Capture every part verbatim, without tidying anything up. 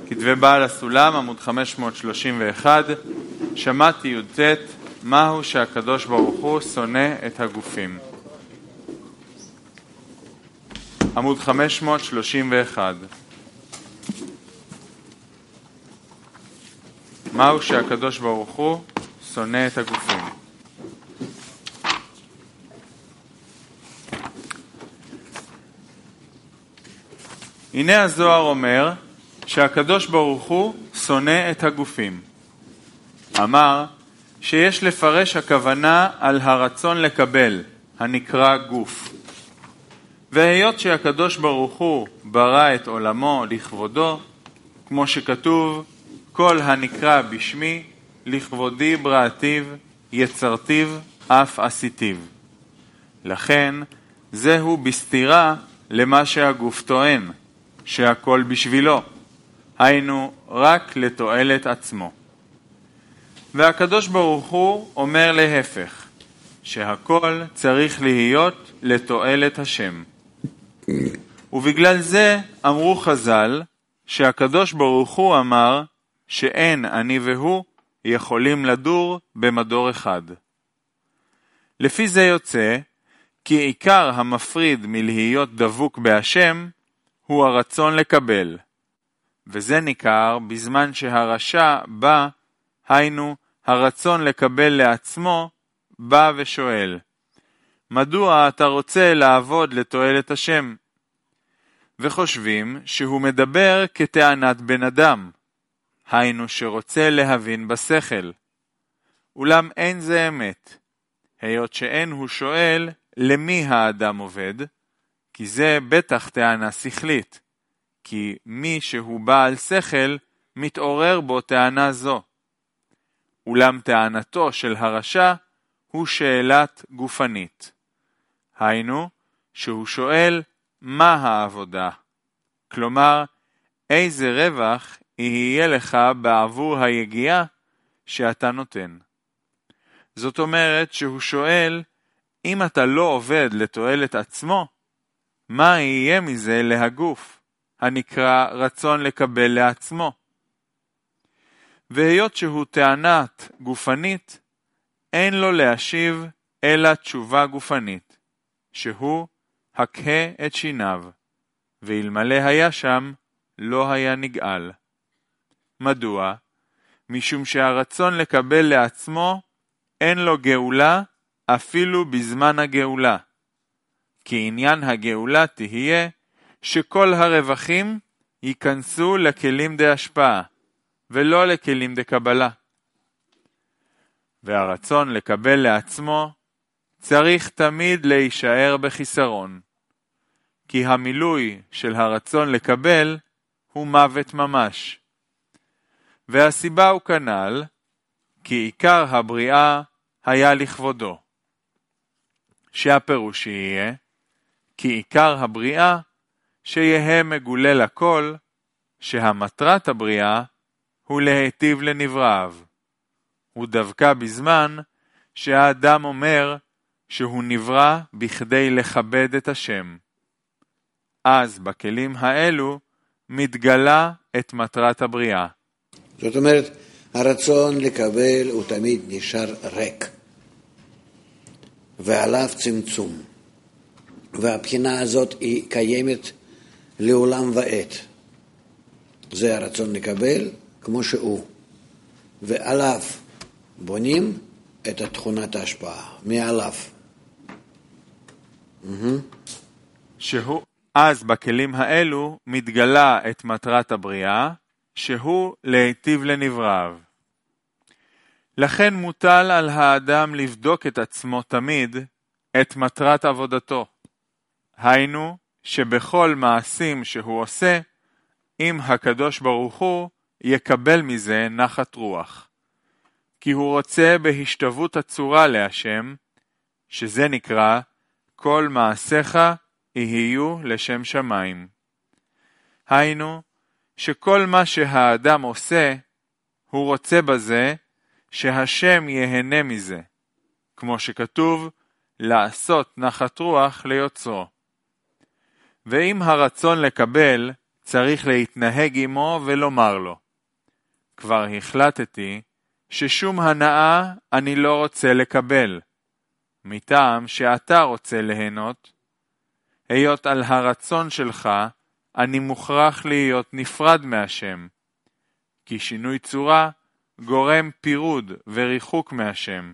כתבי בעל הסולם, עמוד חמש מאות שלושים ואחת, שמעתי י"ט, מהו שהקדוש ברוך הוא שונא את הגופים. עמוד חמש מאות שלושים ואחת. מהו שהקדוש ברוך הוא שונא את הגופים. הנה הזוהר אומר שהקדוש ברוך הוא שונא את הגופים. אמר שיש לפרש הכוונה על הרצון לקבל, הנקרא גוף. והיות שהקדוש ברוך הוא ברא את עולמו לכבודו, כמו שכתוב, כל הנקרא בשמי, לכבודי בראתיו, יצרתיו, אף עשיתיו. לכן, זהו בסתירה למה שהגוף טוען, שהכל בשבילו, היינו רק לתועלת עצמו. והקדוש ברוך הוא אומר להפך, שהכל צריך להיות לתועלת השם. ובגלל זה אמרו חז"ל, שהקדוש ברוך הוא אמר שאין אני והוא יכולים לדור במדור אחד. לפי זה יוצא כי עיקר המפריד מלהיות דבוק בהשם הוא הרצון לקבל, וזה ניכר בזמן שהרשע בא, היינו הרצון לקבל לעצמו, בא ושואל, מדוע אתה רוצה לעבוד לתועלת השם? וחושבים שהוא מדבר כטענת בן אדם, היינו שרוצה להבין בשכל. אולם אין זה אמת, היות שאין הוא שואל למי האדם עובד, כי זה בטח טענה שכלית, כי מי שהוא בעל שכל מתעורר בו טענה זו. אולם טענתו של הרשע הוא שאלת גופנית. היינו, שהוא שואל מה העבודה. כלומר, איזה רווח יהיה לך בעבור היגיעה שאתה נותן. זאת אומרת שהוא שואל, אם אתה לא עובד לתועלת עצמו, מה יהיה מזה להגוף, הנקרא רצון לקבל לעצמו? והיות שהוא טענת גופנית, אין לו להשיב אלא תשובה גופנית, שהוא הקהה את שיניו, ואלמלא היה שם, לא היה נגאל. מדוע? משום שהרצון לקבל לעצמו, אין לו גאולה אפילו בזמן הגאולה. כי עניין הגאולה תהיה שכל הרווחים ייכנסו לכלים דה השפעה, ולא לכלים דה קבלה. והרצון לקבל לעצמו צריך תמיד להישאר בחיסרון, כי המילוי של הרצון לקבל הוא מוות ממש. והסיבה הוא כנ"ל, כי עיקר הבריאה היה לכבודו. שהפירוש יהיה, כי עיקר הבריאה שיהיה מגולה לכל, שהמטרת הבריאה הוא להיטיב לנבראיו. הוא דווקא בזמן שהאדם אומר שהוא נברא בכדי לכבד את השם. אז בכלים האלו מתגלה את מטרת הבריאה. זאת אומרת, הרצון לקבל הוא תמיד נשאר ריק, ועליו צמצום. והבחינה הזאת היא קיימת לעולם ועת. זה הרצון לקבל כמו שהוא. ועליו בונים את תכונת ההשפעה. מעליו. שהוא, אז בכלים האלו מתגלה את מטרת הבריאה, שהוא להיטיב לנבראיו. לכן מוטל על האדם לבדוק את עצמו תמיד את מטרת עבודתו. היינו שבכל מעשים שהוא עושה, אם הקדוש ברוך הוא יקבל מזה נחת רוח. כי הוא רוצה בהשתוות הצורה להשם, שזה נקרא כל מעשיך יהיו לשם שמיים. היינו שכל מה שהאדם עושה, הוא רוצה בזה שהשם יהנה מזה, כמו שכתוב, לעשות נחת רוח ליוצרו. ואם הרצון לקבל צריך להתנהג עמו ולומר לו, כבר החלטתי ששום הנאה אני לא רוצה לקבל, מטעם שאתה רוצה ליהנות, היות על הרצון שלך אני מוכרח להיות נפרד מהשם, כי שינוי צורה גורם פירוד וריחוק מהשם.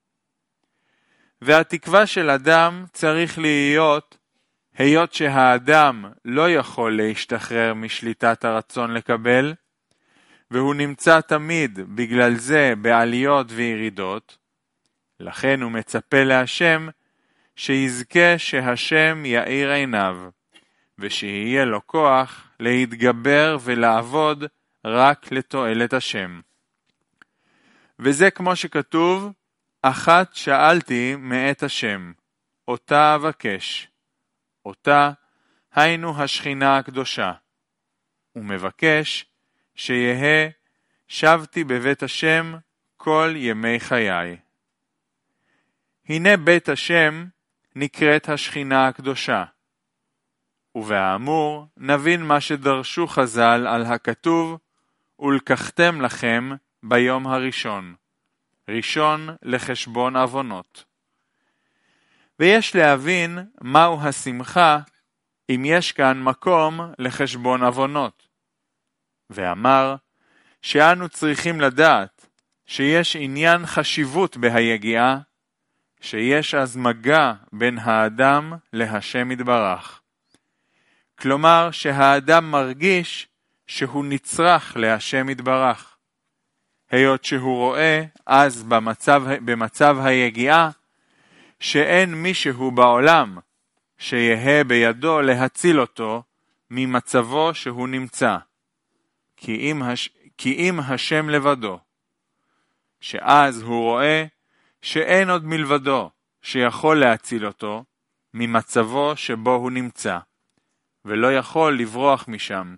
והתקווה של אדם צריך להיות, היות שהאדם לא יכול להשתחרר משליטת הרצון לקבל, והוא נמצא תמיד בגלל זה בעליות וירידות, לכן הוא מצפה להשם שיזכה שהשם יאיר עיניו, ושיהיה לו כוח להתגבר ולעבוד רק לתועלת השם. וזה כמו שכתוב, אחת שאלתי מאת השם, אותה אבקש. אותה היינו השכינה הקדושה. ומבקש שיהא שבתי בבית השם כל ימי חיי. הנה בית השם נקראת השכינה הקדושה. ובאמור נבין מה שדרשו חז"ל על הכתוב, ולקחתם לכם ביום הראשון, ראשון לחשבון עוונות. ויש להבין מהו השמחה אם יש כאן מקום לחשבון עוונות. ואמר שאנו צריכים לדעת שיש עניין חשיבות בהיגיעה, שיש אז מגע בין האדם להשם יתברך. כלומר שהאדם מרגיש שהוא נצרך להשם יתברך. היות שהוא רואה אז במצב, במצב היגיעה שאין מישהו בעולם שיהיה בידו להציל אותו ממצבו שהוא נמצא, כי אם, הש... כי אם השם לבדו. שאז הוא רואה שאין עוד מלבדו שיכול להציל אותו ממצבו שבו הוא נמצא, ולא יכול לברוח משם.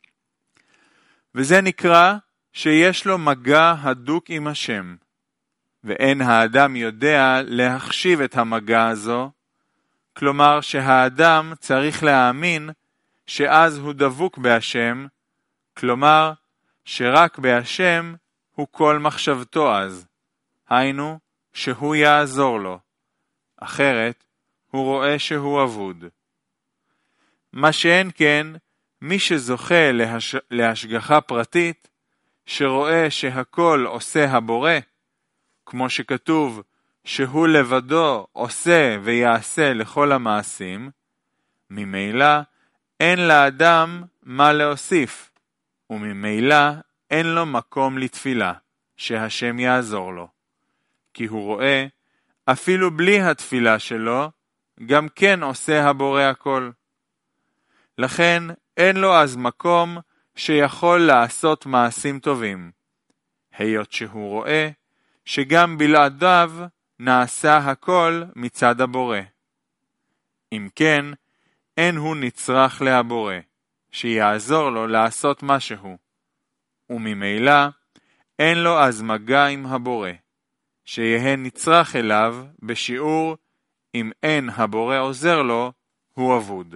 וזה נקרא שיש לו מגע הדוק עם השם, ואין האדם יודע להחשיב את המגע הזו, כלומר שהאדם צריך להאמין שאז הוא דבוק בהשם, כלומר שרק בהשם הוא כל מחשבתו אז, היינו שהוא יעזור לו, אחרת הוא רואה שהוא אבוד. מה שאין כן, מי שזוכה להש... להשגחה פרטית, שרואה שהכל עושה הבורא, כמו שכתוב שהוא לבדו עושה ויעשה לכל המעשים, ממילא אין לאדם מה להוסיף, וממילא אין לו מקום לתפילה, שהשם יעזור לו. כי הוא רואה, אפילו בלי התפילה שלו, גם כן עושה הבורא הכל. לכן אין לו אז מקום שיכול לעשות מעשים טובים, היות שהוא רואה שגם בלעדיו נעשה הכל מצד הבורא. אם כן, אין הוא נצרך להבורא, שיעזור לו לעשות משהו, וממילא אין לו אז מגע עם הבורא, שיהיה נצרך אליו בשיעור אם אין הבורא עוזר לו, הוא אבוד.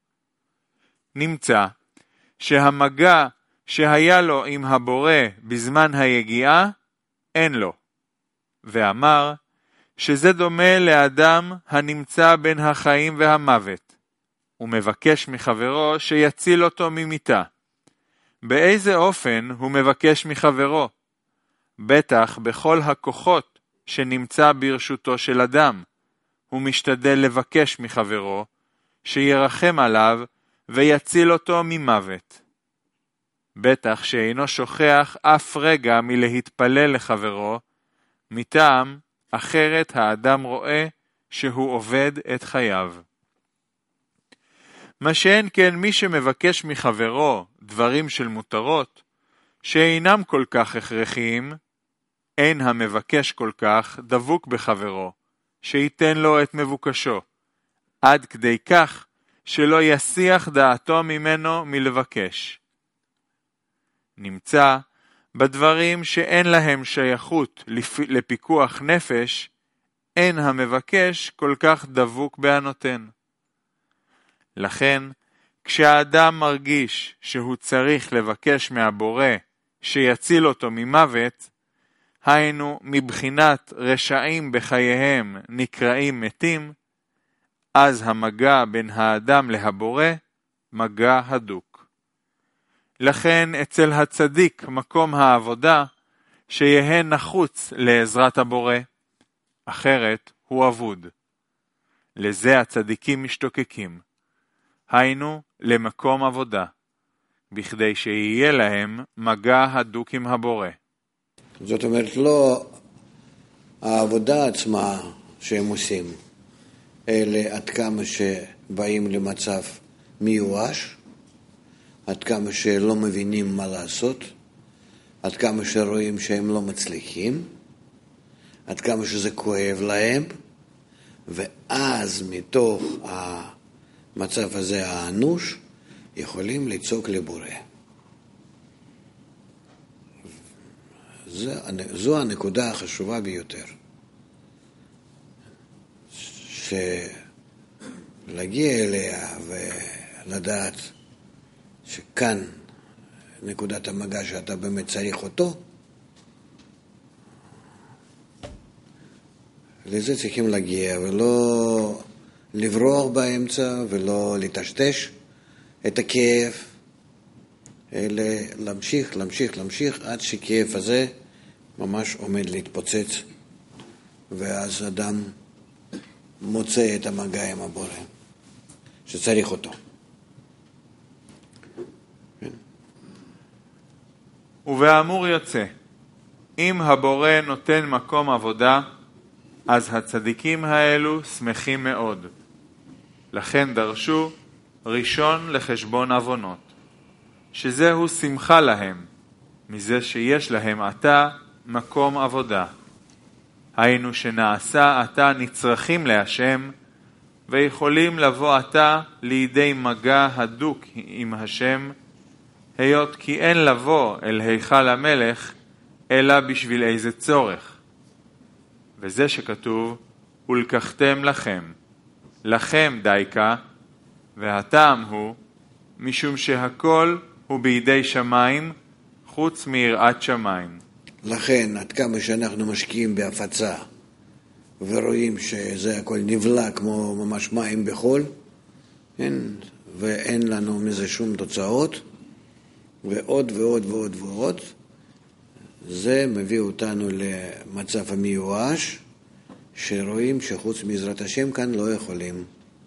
נמצא שהמגע שהיה לו עם הבורא בזמן היגיעה, אין לו. ואמר שזה דומה לאדם הנמצא בין החיים והמוות, ומבקש מחברו שיציל אותו ממיתה. באיזה אופן הוא מבקש מחברו? בטח בכל הכוחות שנמצא ברשותו של אדם, הוא משתדל לבקש מחברו שירחם עליו ויציל אותו ממוות. בטח שאינו שוכח אף רגע מלהתפלל לחברו, מטעם אחרת האדם רואה שהוא עובד את חייו. מה שאין כן מי שמבקש מחברו דברים של מותרות, שאינם כל כך הכרחיים, אין המבקש כל כך דבוק בחברו, שייתן לו את מבוקשו, עד כדי כך שלא יסיח דעתו ממנו מלבקש. נמצא בדברים שאין להם שייכות לפיקוח נפש, אין המבקש כל כך דבוק בהנותן. לכן, כשהאדם מרגיש שהוא צריך לבקש מהבורא שיציל אותו ממוות, היינו מבחינת רשעים בחייהם נקראים מתים, אז המגע בין האדם להבורא מגע הדוק. לכן אצל הצדיק מקום העבודה שיהיה נחוץ לעזרת הבורא, אחרת הוא אבוד. לזה הצדיקים משתוקקים, היינו למקום עבודה, בכדי שיהיה להם מגע הדוק עם הבורא. זאת אומרת, לא העבודה עצמה שהם עושים, אלא עד כמה שבאים למצב מיואש, עד כמה שלא מבינים מה לעשות, עד כמה שרואים שהם לא מצליחים, עד כמה שזה כואב להם, ואז מתוך המצב הזה האנוש יכולים לצעוק לבורא. זו הנקודה החשובה ביותר. שלהגיע אליה ולדעת שכאן נקודת המגע שאתה באמת צריך אותו, לזה צריכים להגיע ולא לברוח באמצע ולא לטשטש את הכאב, אלא להמשיך, להמשיך, להמשיך עד שכאב הזה ממש עומד להתפוצץ, ואז אדם מוצא את המגע עם הבורא שצריך אותו. ובאמור יוצא, אם הבורא נותן מקום עבודה, אז הצדיקים האלו שמחים מאוד. לכן דרשו ראשון לחשבון עוונות, שזהו שמחה להם, מזה שיש להם עתה מקום עבודה. היינו שנעשה עתה נצרכים להשם, ויכולים לבוא עתה לידי מגע הדוק עם השם, היות כי אין לבוא אל היכל המלך, אלא בשביל איזה צורך. וזה שכתוב, ולקחתם לכם, לכם דייקה, והטעם הוא, משום שהכל הוא בידי שמיים, חוץ מיראת שמיים. לכן, עד כמה שאנחנו משקיעים בהפצה, ורואים שזה הכל נבלע כמו ממש מים בחול, אין, ואין לנו מזה שום תוצאות, ועוד ועוד ועוד ועוד, זה מביא אותנו למצב המיואש, שרואים שחוץ מעזרת השם כאן לא יכולים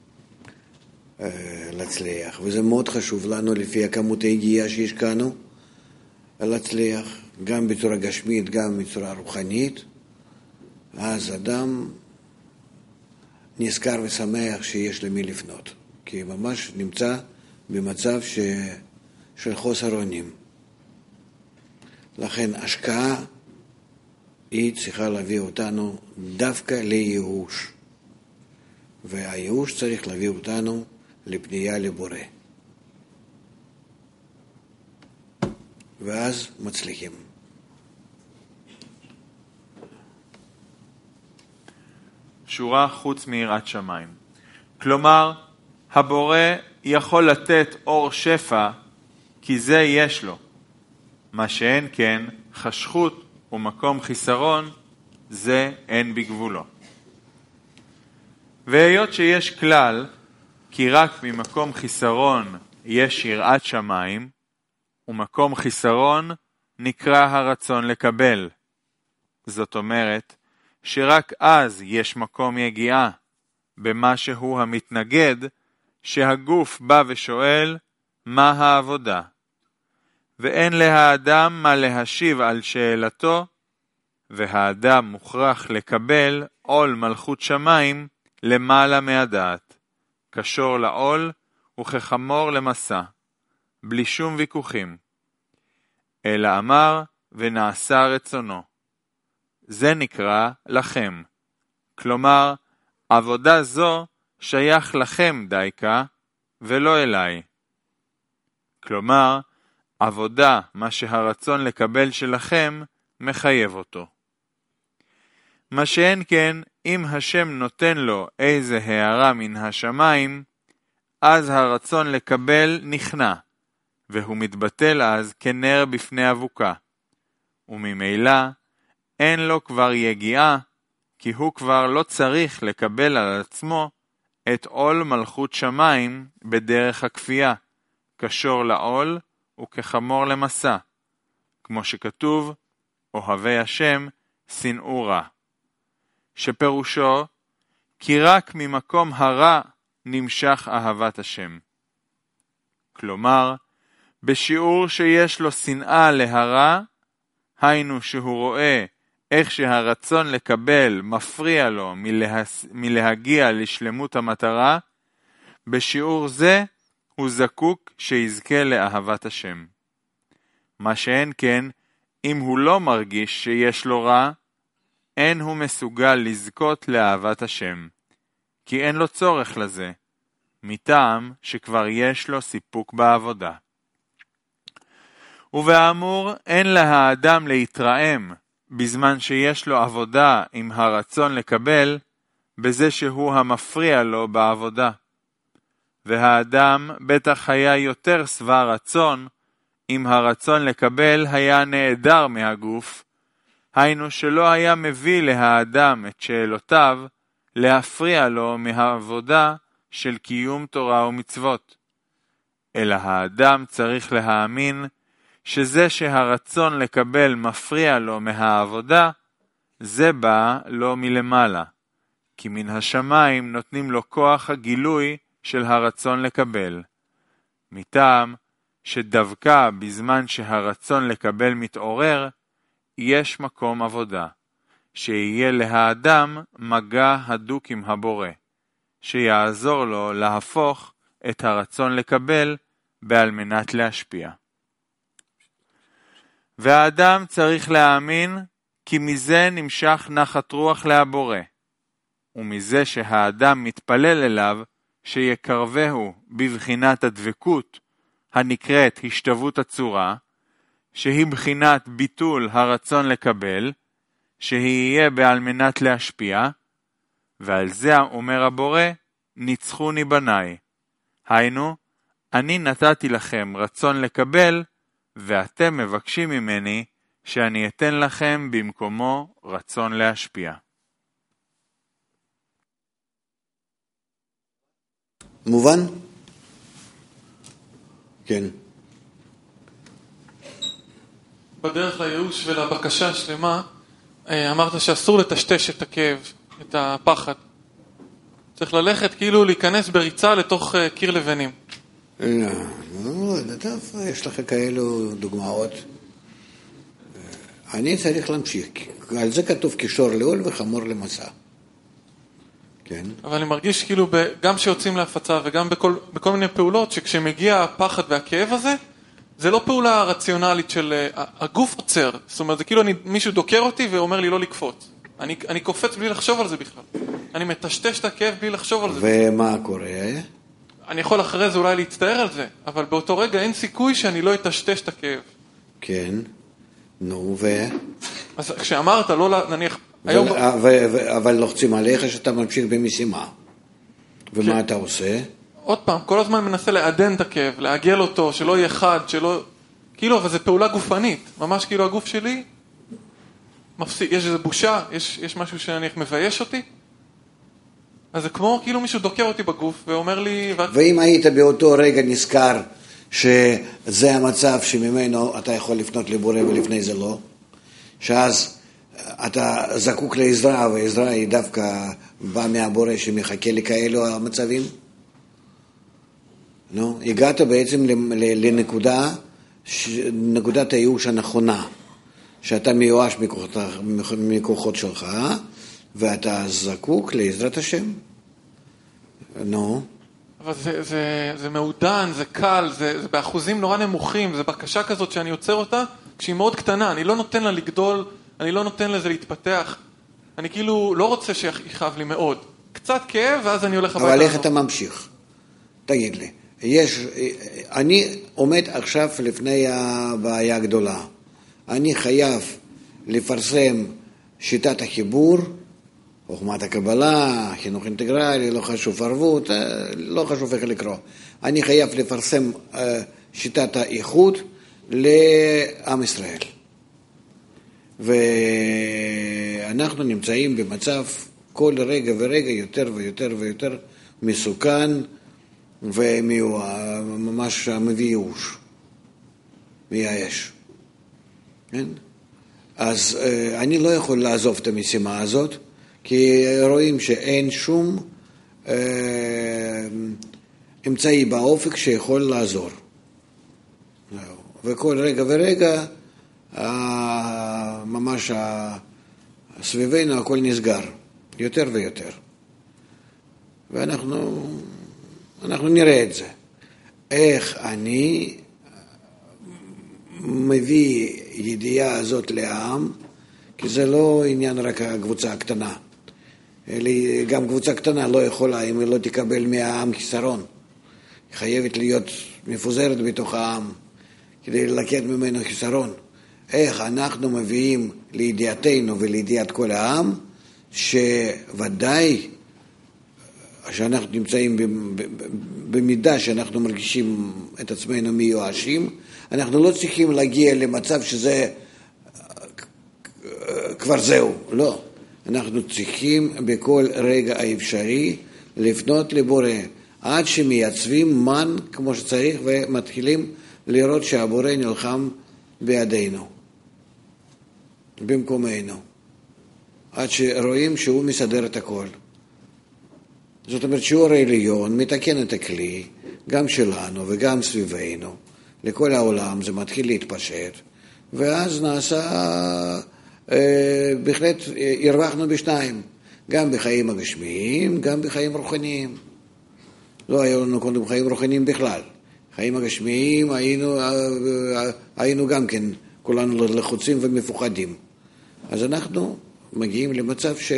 אה, להצליח. וזה מאוד חשוב לנו לפי הכמות היגיעה שהשקענו, להצליח גם בצורה גשמית, גם בצורה רוחנית. אז אדם נזכר ושמח שיש למי לפנות, כי ממש נמצא במצב ש... של חוסר אונים. לכן השקעה היא צריכה להביא אותנו דווקא לייאוש, והייאוש צריך להביא אותנו לפנייה לבורא, ואז מצליחים. שורה חוץ מיראת שמיים. כלומר, הבורא יכול לתת אור שפע, כי זה יש לו. מה שאין כן, חשכות ומקום חיסרון, זה אין בגבולו. והיות שיש כלל, כי רק ממקום חיסרון יש יראת שמיים, ומקום חיסרון נקרא הרצון לקבל. זאת אומרת, שרק אז יש מקום יגיעה, במה שהוא המתנגד, שהגוף בא ושואל, מה העבודה? ואין להאדם מה להשיב על שאלתו, והאדם מוכרח לקבל עול מלכות שמיים למעלה מהדעת, קשור לעול וכחמור למסע, בלי שום ויכוחים. אלא אמר ונעשה רצונו. זה נקרא לכם. כלומר, עבודה זו שייך לכם דייקה, ולא אליי. כלומר, עבודה, מה שהרצון לקבל שלכם, מחייב אותו. מה שאין כן, אם השם נותן לו איזה הערה מן השמיים, אז הרצון לקבל נכנע, והוא מתבטל אז כנר בפני אבוקה, וממילא אין לו כבר יגיעה, כי הוא כבר לא צריך לקבל על עצמו את עול מלכות שמיים בדרך הכפייה, כשור לעול וכחמור למסע, כמו שכתוב, אוהבי השם שנאו רע, שפירושו, כי רק ממקום הרע נמשך אהבת השם. כלומר, בשיעור שיש לו שנאה להרע, היינו שהוא רואה איך שהרצון לקבל מפריע לו מלה... מלהגיע לשלמות המטרה, בשיעור זה הוא זקוק שיזכה לאהבת השם. מה שאין כן, אם הוא לא מרגיש שיש לו רע, אין הוא מסוגל לזכות לאהבת השם, כי אין לו צורך לזה, מטעם שכבר יש לו סיפוק בעבודה. ובאמור, אין לה האדם להתרעם בזמן שיש לו עבודה עם הרצון לקבל, בזה שהוא המפריע לו בעבודה. והאדם בטח היה יותר שבע רצון, אם הרצון לקבל היה נעדר מהגוף, היינו שלא היה מביא להאדם את שאלותיו, להפריע לו מהעבודה של קיום תורה ומצוות. אלא האדם צריך להאמין שזה שהרצון לקבל מפריע לו מהעבודה, זה בא לו מלמעלה, כי מן השמיים נותנים לו כוח הגילוי של הרצון לקבל. מטעם שדווקא בזמן שהרצון לקבל מתעורר, יש מקום עבודה, שיהיה להאדם מגע הדוק עם הבורא, שיעזור לו להפוך את הרצון לקבל בעל מנת להשפיע. והאדם צריך להאמין כי מזה נמשך נחת רוח להבורא, ומזה שהאדם מתפלל אליו שיקרבהו בבחינת הדבקות הנקראת השתוות הצורה, שהיא בחינת ביטול הרצון לקבל, שיהיה בעל מנת להשפיע, ועל זה אומר הבורא, ניצחוני בניי. היינו, אני נתתי לכם רצון לקבל, ואתם מבקשים ממני שאני אתן לכם במקומו רצון להשפיע. מובן? כן. בדרך לייאוש ולבקשה השלמה, אמרת שאסור לטשטש את הכאב, את הפחד. צריך ללכת כאילו להיכנס בריצה לתוך קיר לבנים. לא, לא, טוב, יש לך כאלו דוגמאות. אני צריך להמשיך. על זה כתוב כשור לעול וחמור למסע. כן. אבל אני מרגיש כאילו גם שיוצאים להפצה וגם בכל, בכל מיני פעולות, שכשמגיע הפחד והכאב הזה, זה לא פעולה רציונלית של הגוף עוצר. זאת אומרת, זה כאילו אני, מישהו דוקר אותי ואומר לי לא לקפוץ. אני, אני קופץ בלי לחשוב על זה בכלל. אני מטשטש את הכאב בלי לחשוב על זה. ומה קורה? אני יכול אחרי זה אולי להצטער על זה, אבל באותו רגע אין סיכוי שאני לא אטשטש את הכאב. כן. נו, ו... אז כשאמרת, לא נניח... היום... אבל לוחצים עליך שאתה ממשיך במשימה. ומה כן. אתה עושה? עוד פעם, כל הזמן מנסה לעדן את הכאב, לעגל אותו, שלא יהיה חד, שלא... כאילו, אבל זו פעולה גופנית. ממש כאילו הגוף שלי מפסיק. יש איזו בושה, יש, יש משהו שאני מבייש אותי. אז זה כמו כאילו מישהו דוקר אותי בגוף ואומר לי... ואת... ואם היית באותו רגע נזכר שזה המצב שממנו אתה יכול לפנות לבורא ולפני זה לא, שאז אתה זקוק לעזרה, והעזרה היא דווקא באה מהבורא שמחכה לכאלו המצבים, נו, הגעת בעצם לנקודה, נקודת הייאוש הנכונה, שאתה מיואש מכוחות, מכוחות שלך, ואתה זקוק לעזרת השם. נו. אבל זה, זה, זה מעודן, זה קל, זה, זה באחוזים נורא נמוכים, זה בקשה כזאת שאני יוצר אותה, כשהיא מאוד קטנה, אני לא נותן לה לגדול, אני לא נותן לזה להתפתח, אני כאילו לא רוצה שיכאב לי מאוד. קצת כאב, ואז אני הולך הביתה. אבל איך אתה ממשיך? תגיד לי, יש, אני עומד עכשיו לפני הבעיה הגדולה. אני חייב לפרסם שיטת החיבור, חוכמת הקבלה, חינוך אינטגרלי, לא חשוב ערבות, לא חשוב איך לקרוא. אני חייב לפרסם שיטת האיחוד לעם ישראל. ואנחנו נמצאים במצב כל רגע ורגע יותר ויותר ויותר מסוכן וממש מביא ייאוש, מייאש. כן? אז אני לא יכול לעזוב את המשימה הזאת, כי רואים שאין שום אה, אמצעי באופק שיכול לעזור. וכל רגע ורגע, אה, ממש סביבנו הכל נסגר, יותר ויותר. ואנחנו אנחנו נראה את זה. איך אני מביא ידיעה הזאת לעם, כי זה לא עניין רק הקבוצה הקטנה. גם קבוצה קטנה לא יכולה, אם היא לא תקבל מהעם חיסרון. היא חייבת להיות מפוזרת בתוך העם, כדי ללקט ממנו חיסרון. איך אנחנו מביאים לידיעתנו ולידיעת כל העם, שוודאי שאנחנו נמצאים במידה שאנחנו מרגישים את עצמנו מיואשים, אנחנו לא צריכים להגיע למצב שזה כבר זהו, לא. אנחנו צריכים בכל רגע האפשרי לפנות לבורא, עד שמייצבים מן כמו שצריך ומתחילים לראות שהבורא נלחם בידינו, במקומנו, עד שרואים שהוא מסדר את הכל. זאת אומרת שיעור העליון מתקן את הכלי, גם שלנו וגם סביבנו, לכל העולם זה מתחיל להתפשט, ואז נעשה, אה, בהחלט הרווחנו בשניים, גם בחיים הגשמיים, גם בחיים רוחניים. לא היו לנו קודם חיים רוחניים בכלל. חיים הגשמיים היינו, היינו גם כן, כולנו לחוצים ומפוחדים. אז אנחנו מגיעים למצב ש...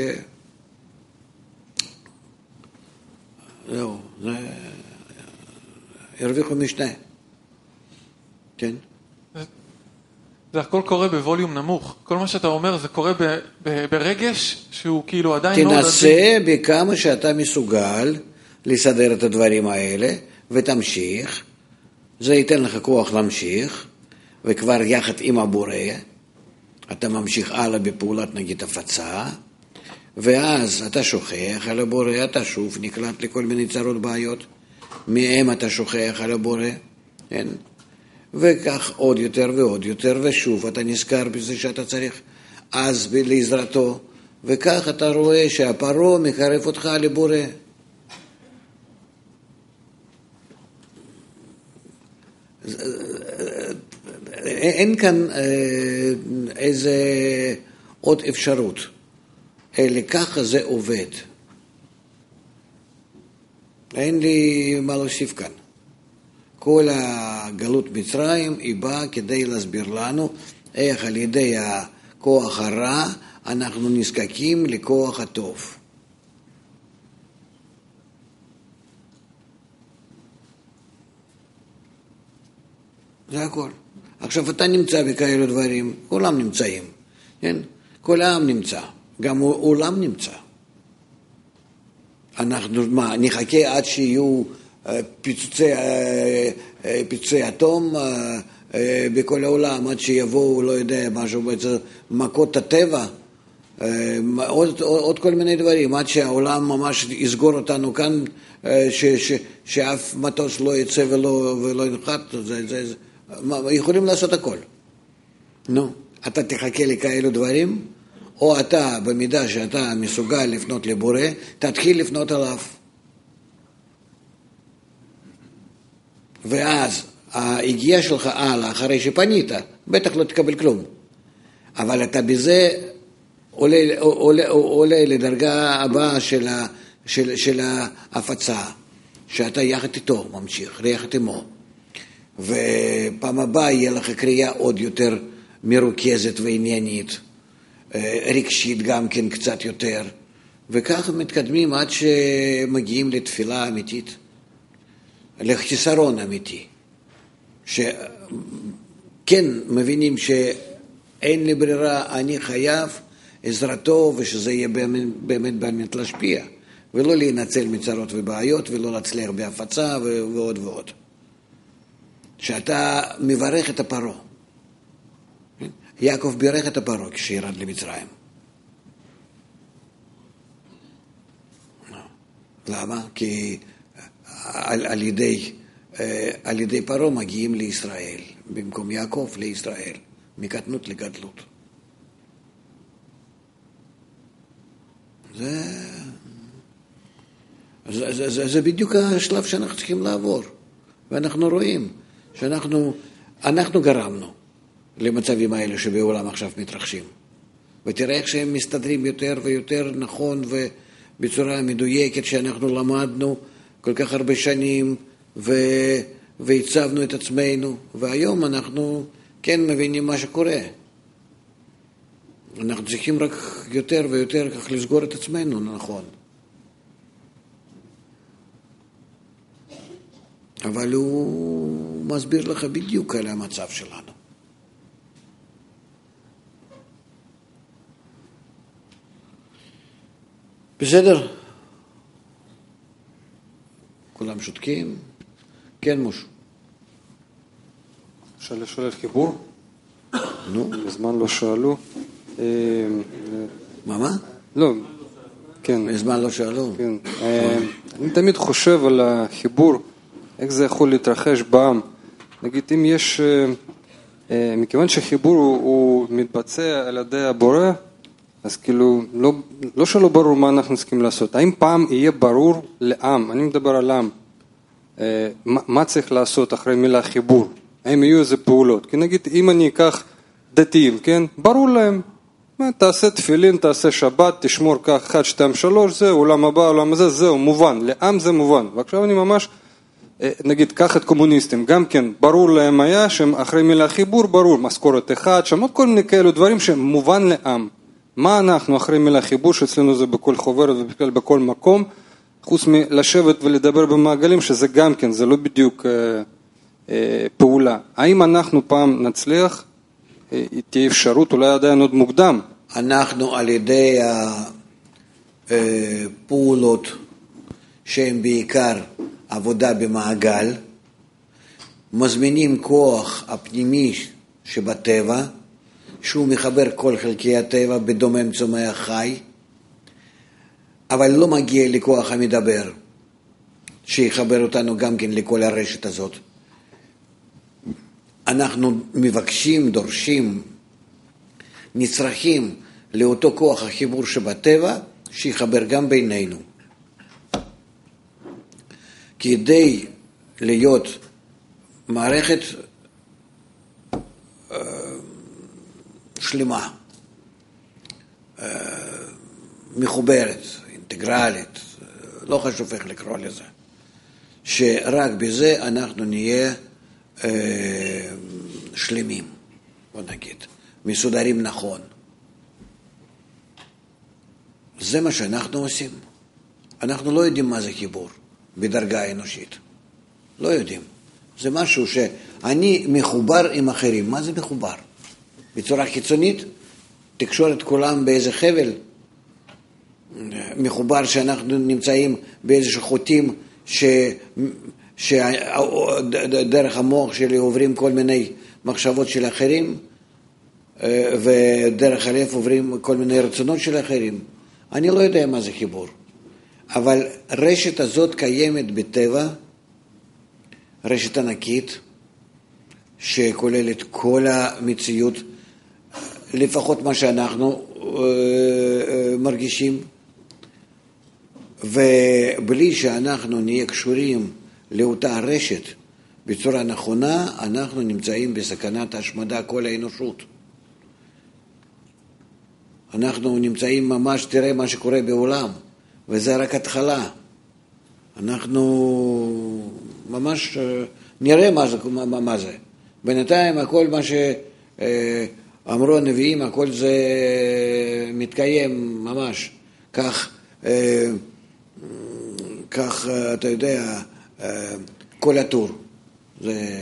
זהו, זה... הרוויחו משנה. כן? זה הכל קורה בווליום נמוך. כל מה שאתה אומר זה קורה ב, ב, ברגש שהוא כאילו עדיין... תנסה בכמה שאתה מסוגל לסדר את הדברים האלה ותמשיך. זה ייתן לך כוח להמשיך, וכבר יחד עם הבורא אתה ממשיך הלאה בפעולת נגיד הפצה, ואז אתה שוכח על הבורא, אתה שוב נקלט לכל מיני צרות בעיות, מהם אתה שוכח על הבורא, כן? וכך עוד יותר ועוד יותר, ושוב אתה נזכר בזה שאתה צריך אז לעזרתו, וכך אתה רואה שהפרו מקרב אותך לבורא. אין כאן איזה עוד אפשרות, אלא ככה זה עובד. אין לי מה להוסיף כאן. כל הגלות מצרים היא באה כדי להסביר לנו איך על ידי הכוח הרע אנחנו נזקקים לכוח הטוב. זה הכל. עכשיו אתה נמצא בכאלו דברים, כולם נמצאים, כן? כל העם נמצא, גם עולם נמצא. אנחנו מה, נחכה עד שיהיו פיצוצי, פיצוצי אטום בכל העולם, עד שיבואו, לא יודע, משהו בעצם, מכות הטבע, עוד, עוד כל מיני דברים, עד שהעולם ממש יסגור אותנו כאן, ש, ש, שאף מטוס לא יצא ולא, ולא ינחת, זה, זה, זה, יכולים לעשות הכל. נו, אתה תחכה לכאלו דברים, או אתה, במידה שאתה מסוגל לפנות לבורא, תתחיל לפנות עליו. ואז ההגיעה שלך הלאה, אחרי שפנית, בטח לא תקבל כלום. אבל אתה בזה עולה, עולה, עולה לדרגה הבאה של, ה, של, של ההפצה, שאתה יחד איתו ממשיך, יחד עמו. ופעם הבאה יהיה לך קריאה עוד יותר מרוכזת ועניינית, רגשית גם כן קצת יותר, וכך מתקדמים עד שמגיעים לתפילה אמיתית, לחיסרון אמיתי, שכן מבינים שאין לי ברירה, אני חייב עזרתו, ושזה יהיה באמת, באמת באמת להשפיע, ולא להינצל מצרות ובעיות, ולא להצליח בהפצה ועוד ועוד. שאתה מברך את הפרו. יעקב בירך את הפרו כשירד למצרים. למה? כי על, על ידי, על ידי פרו מגיעים לישראל, במקום יעקב לישראל, מקטנות לגדלות. זה, זה, זה, זה, זה בדיוק השלב שאנחנו צריכים לעבור. ואנחנו רואים שאנחנו אנחנו גרמנו למצבים האלה שבעולם עכשיו מתרחשים. ותראה איך שהם מסתדרים יותר ויותר נכון ובצורה מדויקת שאנחנו למדנו כל כך הרבה שנים ו... והצבנו את עצמנו, והיום אנחנו כן מבינים מה שקורה. אנחנו צריכים רק יותר ויותר כך לסגור את עצמנו, נכון. אבל הוא מסביר לך בדיוק על המצב שלנו. בסדר? כולם שותקים? כן, מוש. אפשר לשאול על חיבור? נו? בזמן לא שאלו. מה, מה? לא, כן. בזמן לא שאלו? כן. אני תמיד חושב על החיבור, איך זה יכול להתרחש בעם. נגיד, אם יש, מכיוון שחיבור הוא, הוא מתבצע על ידי הבורא, אז כאילו, לא, לא שלא ברור מה אנחנו צריכים לעשות. האם פעם יהיה ברור לעם, אני מדבר על עם, מה, מה צריך לעשות אחרי מילה חיבור? האם יהיו איזה פעולות? כי נגיד, אם אני אקח דתיים, כן? ברור להם. תעשה תפילין, תעשה שבת, תשמור כך, אחד, שתיים, שלוש, זה, עולם הבא, עולם הזה, זהו, מובן. לעם זה מובן. ועכשיו אני ממש, נגיד, קח את קומוניסטים, גם כן, ברור להם היה שהם אחרי מילה חיבור, ברור, משכורת אחד, שם עוד כל מיני כאלו דברים שהם מובן לעם. מה אנחנו אחרי מילה חיבור, שאצלנו זה בכל חוברת ובכלל בכל מקום, חוץ מלשבת ולדבר במעגלים, שזה גם כן, זה לא בדיוק אה, אה, פעולה. האם אנחנו פעם נצליח, אה, תהיה אפשרות, אולי עדיין עוד מוקדם? אנחנו על ידי הפעולות שהן בעיקר עבודה במעגל, מזמינים כוח הפנימי שבטבע, שהוא מחבר כל חלקי הטבע בדומם צומח חי, אבל לא מגיע לכוח המדבר, שיחבר אותנו גם כן לכל הרשת הזאת. אנחנו מבקשים, דורשים, נצרכים לאותו כוח החיבור שבטבע, שיחבר גם בינינו. כדי להיות מערכת שלמה, מחוברת, אינטגרלית, לא חשוב איך לקרוא לזה, שרק בזה אנחנו נהיה אה, שלמים, בוא נגיד, מסודרים נכון. זה מה שאנחנו עושים. אנחנו לא יודעים מה זה חיבור בדרגה אנושית. לא יודעים. זה משהו שאני מחובר עם אחרים. מה זה מחובר? בצורה חיצונית, תקשור את כולם באיזה חבל, מחובר שאנחנו נמצאים באיזה חוטים ש... שדרך המוח שלי עוברים כל מיני מחשבות של אחרים, ודרך הלב עוברים כל מיני רצונות של אחרים. אני לא יודע מה זה חיבור. אבל רשת הזאת קיימת בטבע, רשת ענקית, שכוללת כל המציאות, לפחות מה שאנחנו מרגישים, ובלי שאנחנו נהיה קשורים לאותה רשת בצורה נכונה, אנחנו נמצאים בסכנת השמדה כל האנושות. אנחנו נמצאים ממש, תראה מה שקורה בעולם, וזה רק התחלה. אנחנו ממש נראה מה זה, מה, מה זה. בינתיים הכל מה שאמרו הנביאים, הכל זה מתקיים ממש. כך, כך אתה יודע, כל הטור, זה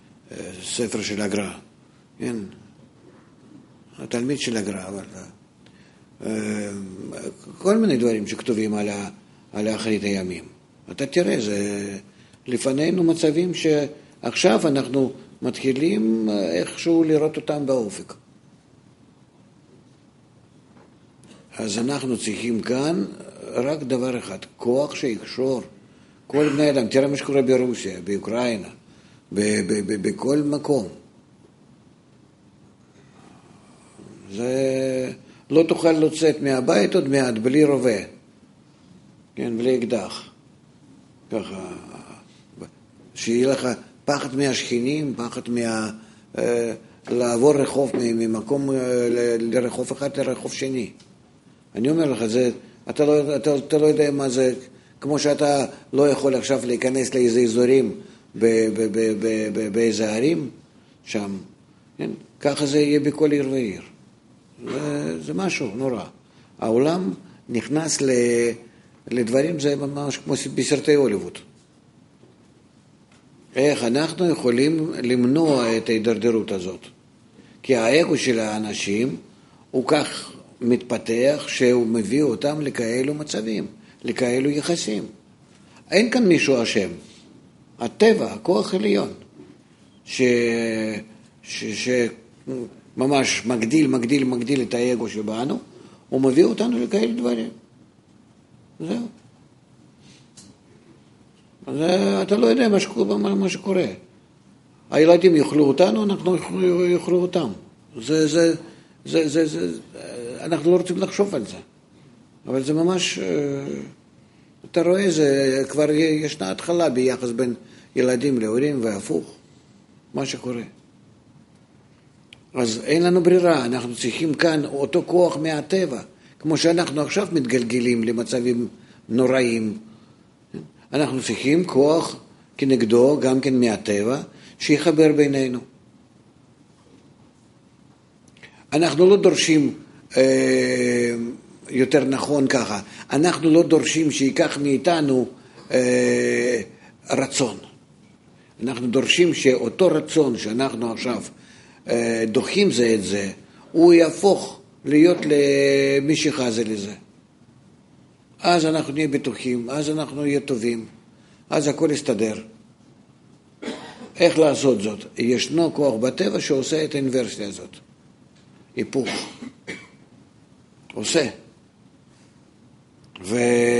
ספר של הגר"א, כן? התלמיד של הגר"א, אבל כל מיני דברים שכתובים על, ה, על האחרית הימים. אתה תראה, זה לפנינו מצבים שעכשיו אנחנו מתחילים איכשהו לראות אותם באופק. אז אנחנו צריכים כאן רק דבר אחד, כוח שיקשור כל בני אדם. תראה מה שקורה ברוסיה, באוקראינה, ב- ב- ב- בכל מקום. זה לא תוכל לצאת מהבית עוד מעט בלי רובה, כן, בלי אקדח. ככה, שיהיה לך פחד מהשכנים, פחד מה... לעבור רחוב ממקום לרחוב אחד לרחוב שני. אני אומר לך, זה, אתה, לא, אתה, אתה לא יודע מה זה, כמו שאתה לא יכול עכשיו להיכנס לאיזה אזורים ב, ב, ב, ב, ב, באיזה ערים שם, כן? ככה זה יהיה בכל עיר ועיר. זה, זה משהו נורא. העולם נכנס ל, לדברים, זה ממש כמו בסרטי הוליווד. איך אנחנו יכולים למנוע את ההידרדרות הזאת? כי האגו של האנשים הוא כך מתפתח שהוא מביא אותם לכאלו מצבים, לכאלו יחסים. אין כאן מישהו אשם. הטבע, הכוח עליון, ש... ש... שממש מגדיל, מגדיל, מגדיל את האגו שבנו, הוא מביא אותנו לכאלו דברים. זהו. אז אתה לא יודע מה שקורה, מה שקורה. הילדים יאכלו אותנו, אנחנו יאכלו אותם. זה, זה, זה, זה, זה, אנחנו לא רוצים לחשוב על זה. אבל זה ממש, אתה רואה, זה כבר ישנה התחלה ביחס בין ילדים להורים והפוך, מה שקורה. אז אין לנו ברירה, אנחנו צריכים כאן אותו כוח מהטבע, כמו שאנחנו עכשיו מתגלגלים למצבים נוראים. אנחנו צריכים כוח כנגדו, גם כן מהטבע, שיחבר בינינו. אנחנו לא דורשים, אה, יותר נכון ככה, אנחנו לא דורשים שיקח מאיתנו אה, רצון. אנחנו דורשים שאותו רצון שאנחנו עכשיו אה, דוחים זה את זה, הוא יהפוך להיות למשיכה זה לזה. אז אנחנו נהיה בטוחים, אז אנחנו נהיה טובים, אז הכל יסתדר. איך לעשות זאת? ישנו כוח בטבע שעושה את האינברסיה הזאת. היפוך. עושה. ו...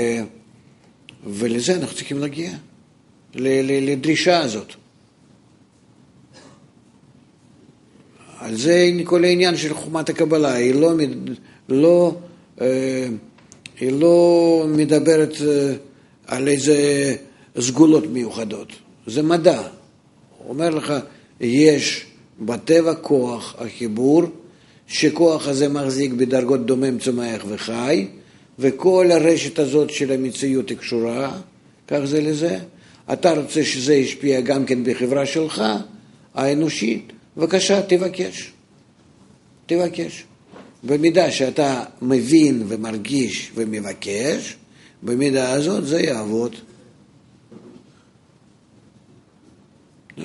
ולזה אנחנו צריכים להגיע. ל- ל- לדרישה הזאת. על זה כל העניין של חוכמת הקבלה. היא לא, לא, היא לא מדברת על איזה סגולות מיוחדות. זה מדע. הוא אומר לך, יש בטבע כוח החיבור, שכוח הזה מחזיק בדרגות דומם, צומח וחי, וכל הרשת הזאת של המציאות היא קשורה, כך זה לזה. אתה רוצה שזה ישפיע גם כן בחברה שלך, האנושית, בבקשה, תבקש. תבקש. במידה שאתה מבין ומרגיש ומבקש, במידה הזאת זה יעבוד. לא,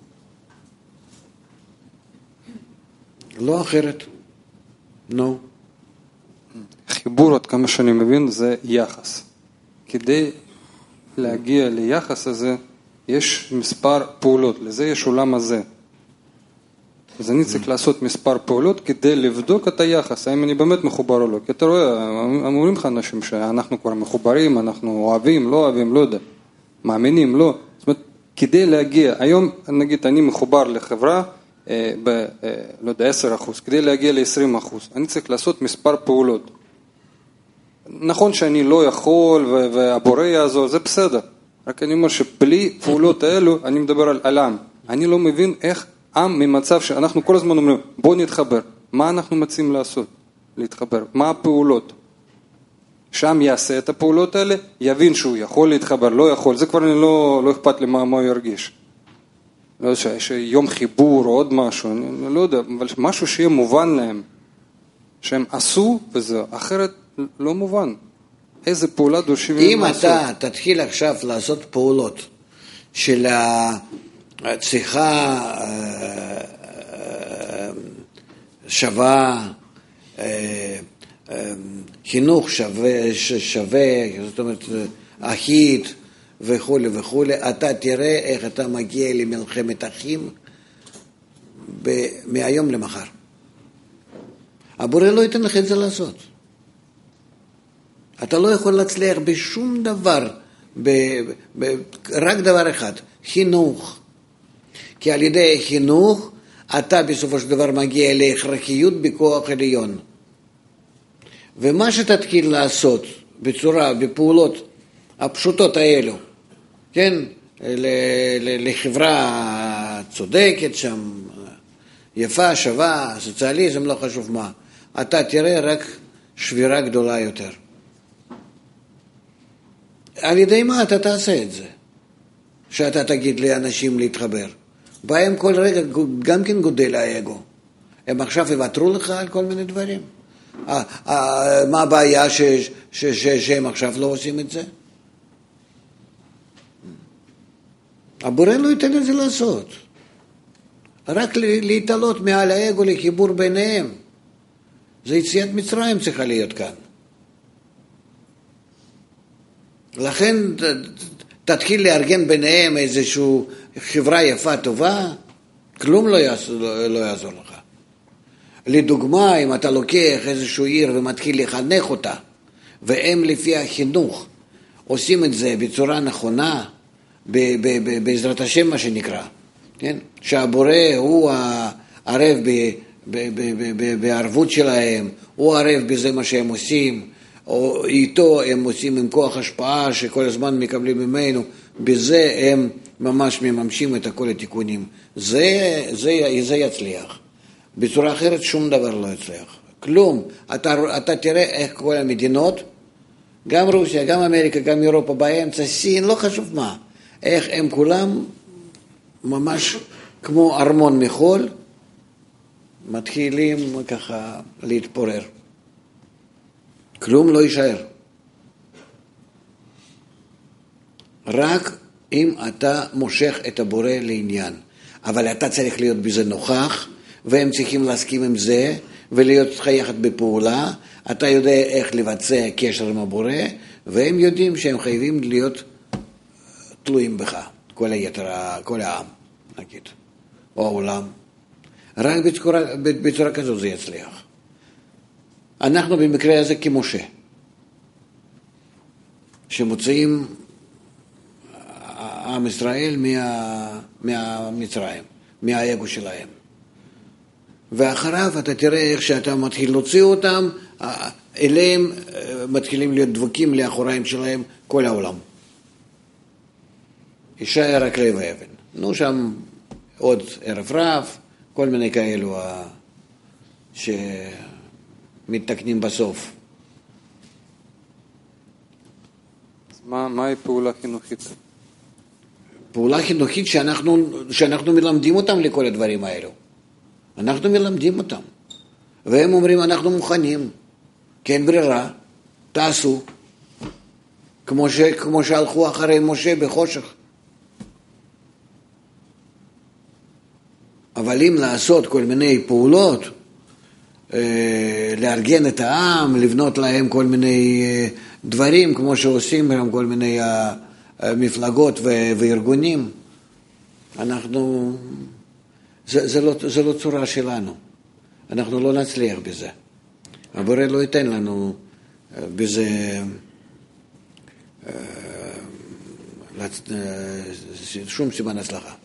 לא אחרת. נו. חיבור, עד כמה שאני מבין, זה יחס. כדי להגיע ליחס הזה, יש מספר פעולות. לזה יש עולם הזה. אז אני צריך לעשות מספר פעולות כדי לבדוק את היחס, האם אני באמת מחובר או לא. כי אתה רואה, אמורים לך אנשים שאנחנו כבר מחוברים, אנחנו אוהבים, לא אוהבים, לא יודע. מאמינים, לא. זאת אומרת, כדי להגיע, היום נגיד אני מחובר לחברה, ב, לא יודע, עשרה אחוז, כדי להגיע ל-עשרים אחוז, אני צריך לעשות מספר פעולות. נכון שאני לא יכול והבורא יעזור, זה בסדר. רק אני אומר שבלי פעולות האלו, אני מדבר על עולם. אני לא מבין איך עם ממצב שאנחנו כל הזמן אומרים, בוא נתחבר. מה אנחנו מציעים לעשות? להתחבר. מה הפעולות? שם יעשה את הפעולות האלה, יבין שהוא יכול להתחבר, לא יכול. זה כבר לא, לא אכפת לי מה, מה הוא ירגיש. לא יודע, שיש יום חיבור או עוד משהו, אני לא יודע, אבל משהו שיהיה מובן להם, שהם עשו וזה, אחרת לא מובן. איזה פעולה דורשים אם אתה תתחיל עכשיו לעשות פעולות של צריכה שווה, חינוך שווה, שווה, זאת אומרת, אחיד וכו' וכו', אתה תראה איך אתה מגיע למלחמת אחים מהיום למחר. הבורא לא ייתן לך את זה לעשות. אתה לא יכול להצליח בשום דבר, ב, ב, רק דבר אחד, חינוך. כי על ידי חינוך אתה בסופו של דבר מגיע להכרחיות בכוח עליון. ומה שתתחיל לעשות בצורה, בפעולות הפשוטות האלו, כן, לחברה צודקת שם, יפה, שווה, סוציאליזם, לא חשוב מה, אתה תראה רק שבירה גדולה יותר. על ידי מה אתה תעשה את זה? שאתה תגיד לאנשים להתחבר. בהם כל רגע גם כן גודל האגו. הם עכשיו יוותרו לך על כל מיני דברים. מה הבעיה ש, ש, ש, שהם עכשיו לא עושים את זה? הבורא לא ייתן את זה לעשות. רק להתעלות מעל האגו לחיבור ביניהם. זה יציאת מצרים צריכה להיות כאן. לכן תתחיל לארגן ביניהם איזושהי חברה יפה טובה, כלום לא יעזור, לא יעזור לך. לדוגמה, אם אתה לוקח איזושהי עיר ומתחיל לחנך אותה, והם לפי החינוך עושים את זה בצורה נכונה, ב- ב- ב- בעזרת השם מה שנקרא, כן? שהבורא הוא הערב ב- ב- ב- ב- בערבות שלהם, הוא ערב בזה מה שהם עושים, או איתו הם עושים עם כוח השפעה שכל הזמן מקבלים ממנו, בזה הם ממש מממשים את כל התיקונים. זה, זה, זה יצליח. בצורה אחרת שום דבר לא יצליח. כלום. אתה, אתה תראה איך כל המדינות, גם רוסיה, גם אמריקה, גם אירופה, באמצע, סין, לא חשוב מה, איך הם כולם ממש כמו ארמון מחול, מתחילים ככה להתפורר. כלום לא יישאר. רק אם אתה מושך את הבורא לעניין. אבל אתה צריך להיות בזה נוכח, והם צריכים להסכים עם זה, ולהיות איתך יחד בפעולה. אתה יודע איך לבצע קשר עם הבורא, והם יודעים שהם חייבים להיות תלויים בך, כל היתר, כל העם, נגיד, או העולם. רק בצורה, בצורה כזו זה יצליח. אנחנו במקרה הזה כמשה, שמוצאים עם ישראל מה, מהמצרים, מהאגו שלהם. ואחריו אתה תראה איך שאתה מתחיל להוציא אותם, אליהם מתחילים להיות דבקים לאחוריים שלהם כל העולם. יישאר רק לב האבן. נו שם עוד ערב רב, כל מיני כאלו שמתקנים בסוף. מה, מהי פעולה חינוכית? פעולה חינוכית שאנחנו, שאנחנו מלמדים אותם לכל הדברים האלו. אנחנו מלמדים אותם. והם אומרים, אנחנו מוכנים, כי אין ברירה, תעשו. כמו, ש, כמו שהלכו אחרי משה בחושך. אבל אם לעשות כל מיני פעולות, לארגן את העם, לבנות להם כל מיני דברים, כמו שעושים גם כל מיני מפלגות וארגונים, אנחנו, זה, זה, לא, זה לא צורה שלנו. אנחנו לא נצליח בזה. הבורא לא ייתן לנו בזה שום סימן הצלחה.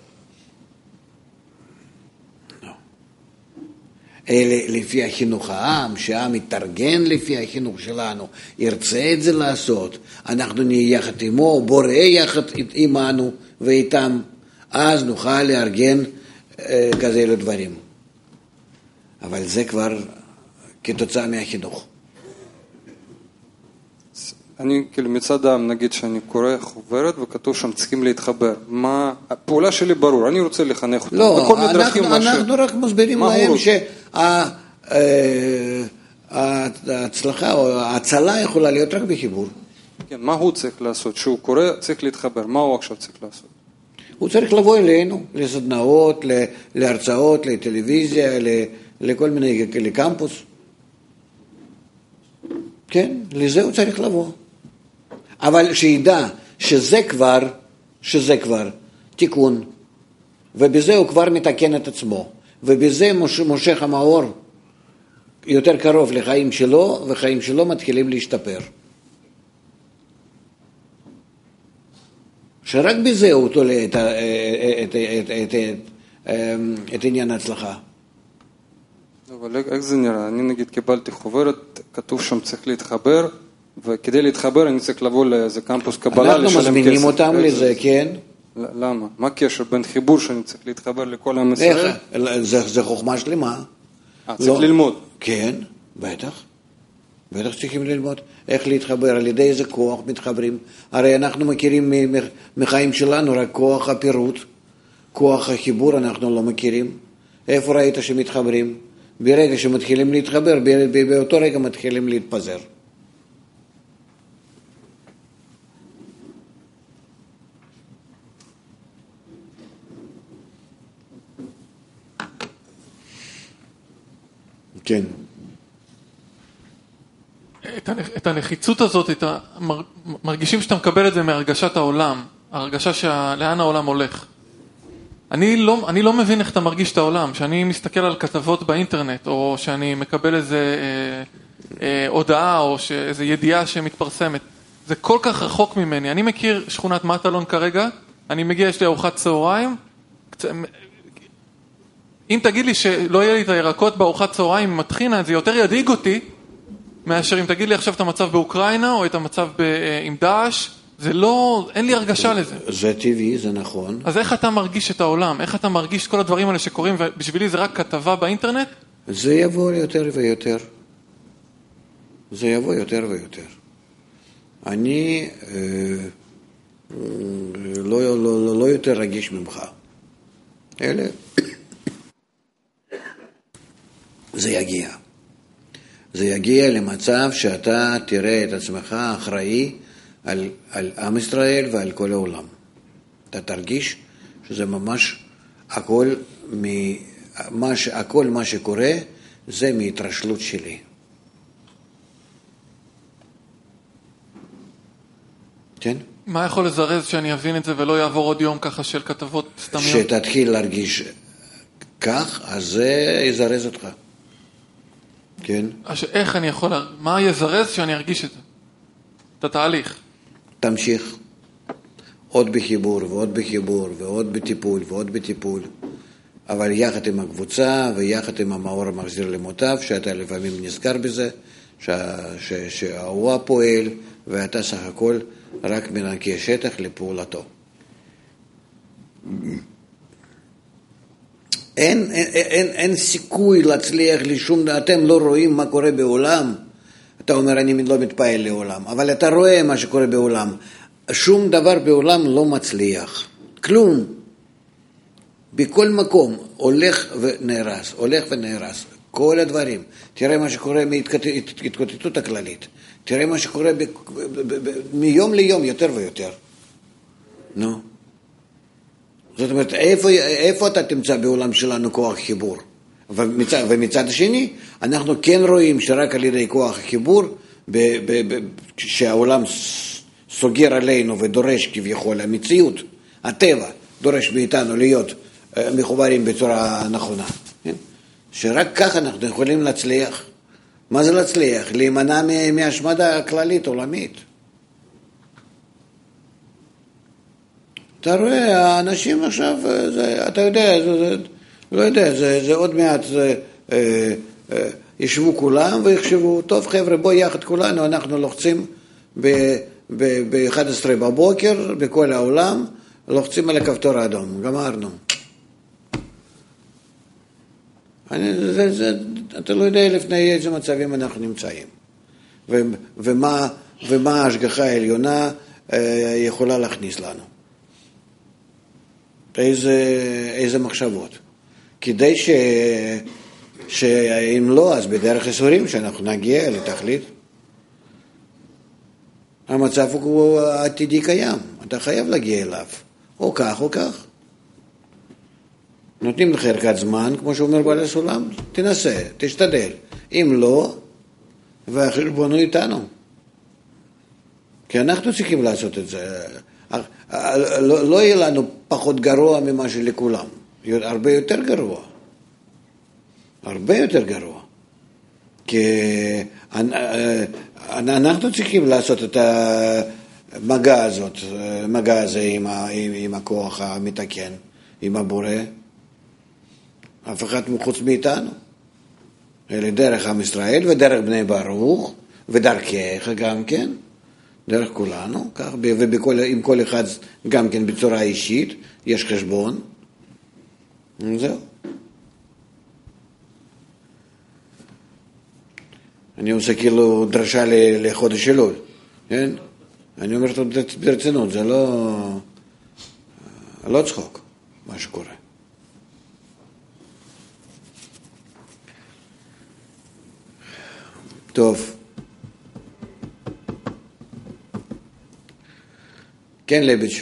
אלה לפי החינוך העם, שהעם יתארגן לפי החינוך שלנו, ירצה את זה לעשות, אנחנו נהיה יחד עמו, בורא יחד עמנו ואיתם, אז נוכל לארגן אה, כזה אלו דברים. אבל זה כבר כתוצאה מהחינוך. אני כאילו מצד העם, נגיד שאני קורא חוברת וכתוב שם צריכים להתחבר. מה, הפעולה שלי ברור, אני רוצה לחנך אותם. לא, אנחנו, אנחנו רק מסבירים להם שההצלחה או ההצלה יכולה להיות רק בחיבור. כן, מה הוא צריך לעשות? שהוא קורא צריך להתחבר, מה הוא עכשיו צריך לעשות? הוא צריך לבוא אלינו, לסדנאות, להרצאות, לטלוויזיה, לכל מיני, לקמפוס. כן, לזה הוא צריך לבוא. אבל שידע שזה כבר, שזה כבר תיקון, ובזה הוא כבר מתקן את עצמו, ובזה מושך המאור יותר קרוב לחיים שלו, וחיים שלו מתחילים להשתפר. שרק בזה הוא תולה את, את, את, את, את, את עניין ההצלחה. אבל איך זה נראה? אני נגיד קיבלתי חוברת, כתוב שם צריך להתחבר, וכדי להתחבר אני צריך לבוא לאיזה קמפוס קבלה, לשלם כסף. אנחנו מזמינים אותם לזה, כן. למה? מה הקשר בין חיבור שאני צריך להתחבר לכל עם ישראל? זה חוכמה שלמה. צריך ללמוד. כן, בטח. בטח צריכים ללמוד איך להתחבר, על ידי איזה כוח מתחברים. הרי אנחנו מכירים מחיים שלנו רק כוח הפירוט, כוח החיבור אנחנו לא מכירים. איפה ראית שמתחברים? ברגע שמתחילים להתחבר, באותו רגע מתחילים להתפזר. כן. את הנחיצות הזאת, את מרגישים שאתה מקבל את זה מהרגשת העולם, הרגשה שלאן העולם הולך. אני לא, אני לא מבין איך אתה מרגיש את העולם, שאני מסתכל על כתבות באינטרנט, או שאני מקבל איזה אה, אה, הודעה, או איזו ידיעה שמתפרסמת. זה כל כך רחוק ממני. אני מכיר שכונת מטלון כרגע, אני מגיע, יש לי ארוחת צהריים, אם תגיד לי שלא יהיה לי את הירקות בארוחת צהריים עם מטחינה, זה יותר ידאיג אותי, מאשר אם תגיד לי עכשיו את המצב באוקראינה, או את המצב ב, עם דאעש, זה לא, אין לי הרגשה לזה. זה טבעי, זה נכון. אז איך אתה מרגיש את העולם? איך אתה מרגיש את כל הדברים האלה שקורים, ובשבילי זה רק כתבה באינטרנט? זה יבוא יותר ויותר. זה יבוא יותר ויותר. אני אה, לא, לא, לא, לא יותר רגיש ממך. אלה, זה יגיע. זה יגיע למצב שאתה תראה את עצמך אחראי על, על עם ישראל ועל כל העולם. אתה תרגיש שזה ממש הכל, מה, הכל מה שקורה זה מהתרשלות שלי. כן? מה יכול לזרז שאני אבין את זה ולא יעבור עוד יום ככה של כתבות סתמיות? שתתחיל להרגיש כך, אז זה יזרז אותך. כן? אז איך אני יכול, מה יזרז שאני ארגיש את זה? את התהליך. תמשיך. עוד בחיבור ועוד בחיבור ועוד בטיפול ועוד בטיפול. אבל יחד עם הקבוצה ויחד עם המאור המחזיר למוטב, שאתה לפעמים נזכר בזה, שההוא פועל ואתה סך הכל רק מנקה שטח לפעולתו. אין, אין, אין, אין סיכוי להצליח לשום, אתם לא רואים מה קורה בעולם, אתה אומר אני לא מתפעל לעולם, אבל אתה רואה מה שקורה בעולם, שום דבר בעולם לא מצליח, כלום, בכל מקום הולך ונהרס, הולך ונהרס, כל הדברים, תראה מה שקורה מהתקוטטות הכללית, תראה מה שקורה ב, ב, ב, ב, מיום ליום יותר ויותר, נו. זאת אומרת, איפה, איפה אתה תמצא בעולם שלנו כוח חיבור? ומצד, ומצד השני, אנחנו כן רואים שרק על ידי כוח חיבור, ב, ב, ב, שהעולם סוגר עלינו ודורש כביכול המציאות, הטבע דורש מאיתנו להיות מחוברים בצורה נכונה. שרק ככה אנחנו יכולים להצליח. מה זה להצליח? להימנע מהשמדה הכללית עולמית. אתה רואה, האנשים עכשיו, זה, אתה יודע, זה, זה, לא יודע, זה, זה עוד מעט, זה, אה, אה, ישבו כולם ויחשבו, טוב חבר'ה, בוא יחד כולנו, אנחנו לוחצים ב-אחת עשרה בבוקר, בכל העולם, לוחצים על הכפתור האדום, גמרנו. אני, זה, זה, אתה לא יודע לפני איזה מצבים אנחנו נמצאים, ו, ומה, ומה ההשגחה העליונה אה, יכולה להכניס לנו. איזה, איזה מחשבות. כדי ש, שאם לא, אז בדרך הסורים שאנחנו נגיע לתכלית. המצב הוא עתידי קיים, אתה חייב להגיע אליו, או כך או כך. נותנים לך ערכת זמן, כמו שאומר בעל הסולם, תנסה, תשתדל. אם לא, והחשבון הוא איתנו. כי אנחנו צריכים לעשות את זה. לא, לא יהיה לנו פחות גרוע ממה שלכולם. הרבה יותר גרוע. הרבה יותר גרוע. כי אנחנו צריכים לעשות את המגע הזאת, המגע הזה עם, עם, עם הכוח המתקן, עם הבורא. אף אחד מחוץ מאיתנו. אלה דרך עם ישראל ודרך בני ברוך ודרכך גם כן. דרך כולנו, כך, ועם כל אחד גם כן בצורה אישית, יש חשבון. זהו. אני עושה כאילו דרשה לחודש אלול, כן? אני אומר ברצינות, זה לא, לא צחוק, מה שקורה. טוב. כן, לביץ'.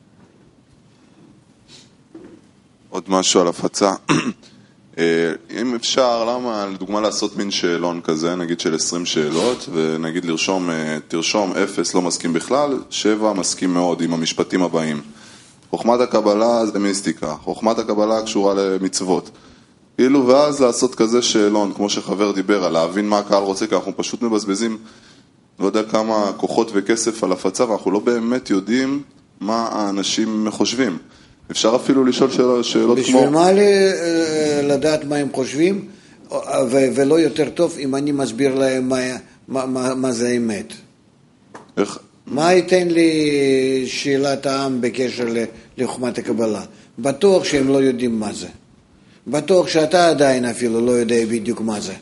עוד משהו על הפצה. אם אפשר, למה לדוגמה לעשות מין שאלון כזה, נגיד של עשרים שאלות, ונגיד לרשום, תרשום אפס לא מסכים בכלל, שבע מסכים מאוד עם המשפטים הבאים. חוכמת הקבלה זה מיסטיקה, חוכמת הקבלה קשורה למצוות. כאילו, ואז לעשות כזה שאלון, כמו שחבר דיבר, על להבין מה הקהל רוצה, כי אנחנו פשוט מבזבזים, לא יודע כמה כוחות וכסף על הפצה, ואנחנו לא באמת יודעים מה האנשים חושבים. אפשר אפילו לשאול שאלות, שאלות בשביל כמו... בשביל מה לדעת מה הם חושבים, ולא יותר טוב אם אני מסביר להם מה, מה, מה, מה זה האמת. איך? מה ייתן לי שאלת העם בקשר לחוכמת הקבלה? בטוח שהם לא יודעים מה זה. בטוח שאתה עדיין אפילו לא יודע בדיוק מה זה.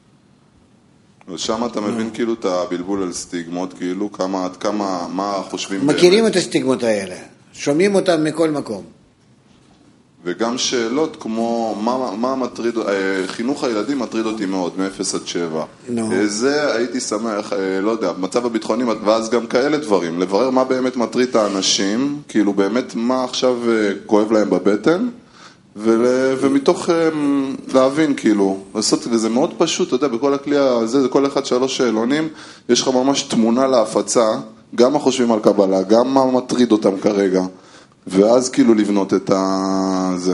ושם אתה מבין כאילו את הבלבול על סטיגמות, כאילו כמה, עד כמה, מה חושבים... מכירים את הסטיגמות האלה. שומעים אותם מכל מקום. וגם שאלות כמו מה, מה מטריד, חינוך הילדים מטריד אותי מאוד, מ-אפס עד שבע. No. זה הייתי שמח, לא יודע, מצב הביטחוני, ואז גם כאלה דברים, לברר מה באמת מטריד את האנשים, כאילו באמת מה עכשיו כואב להם בבטן, ול, ומתוך להבין כאילו, לעשות, וזה מאוד פשוט, אתה יודע, בכל הכלי הזה, זה כל אחד שלוש שאלונים, יש לך ממש תמונה להפצה, גם מה חושבים על קבלה, גם מה מטריד אותם כרגע, ואז כאילו לבנות את זה.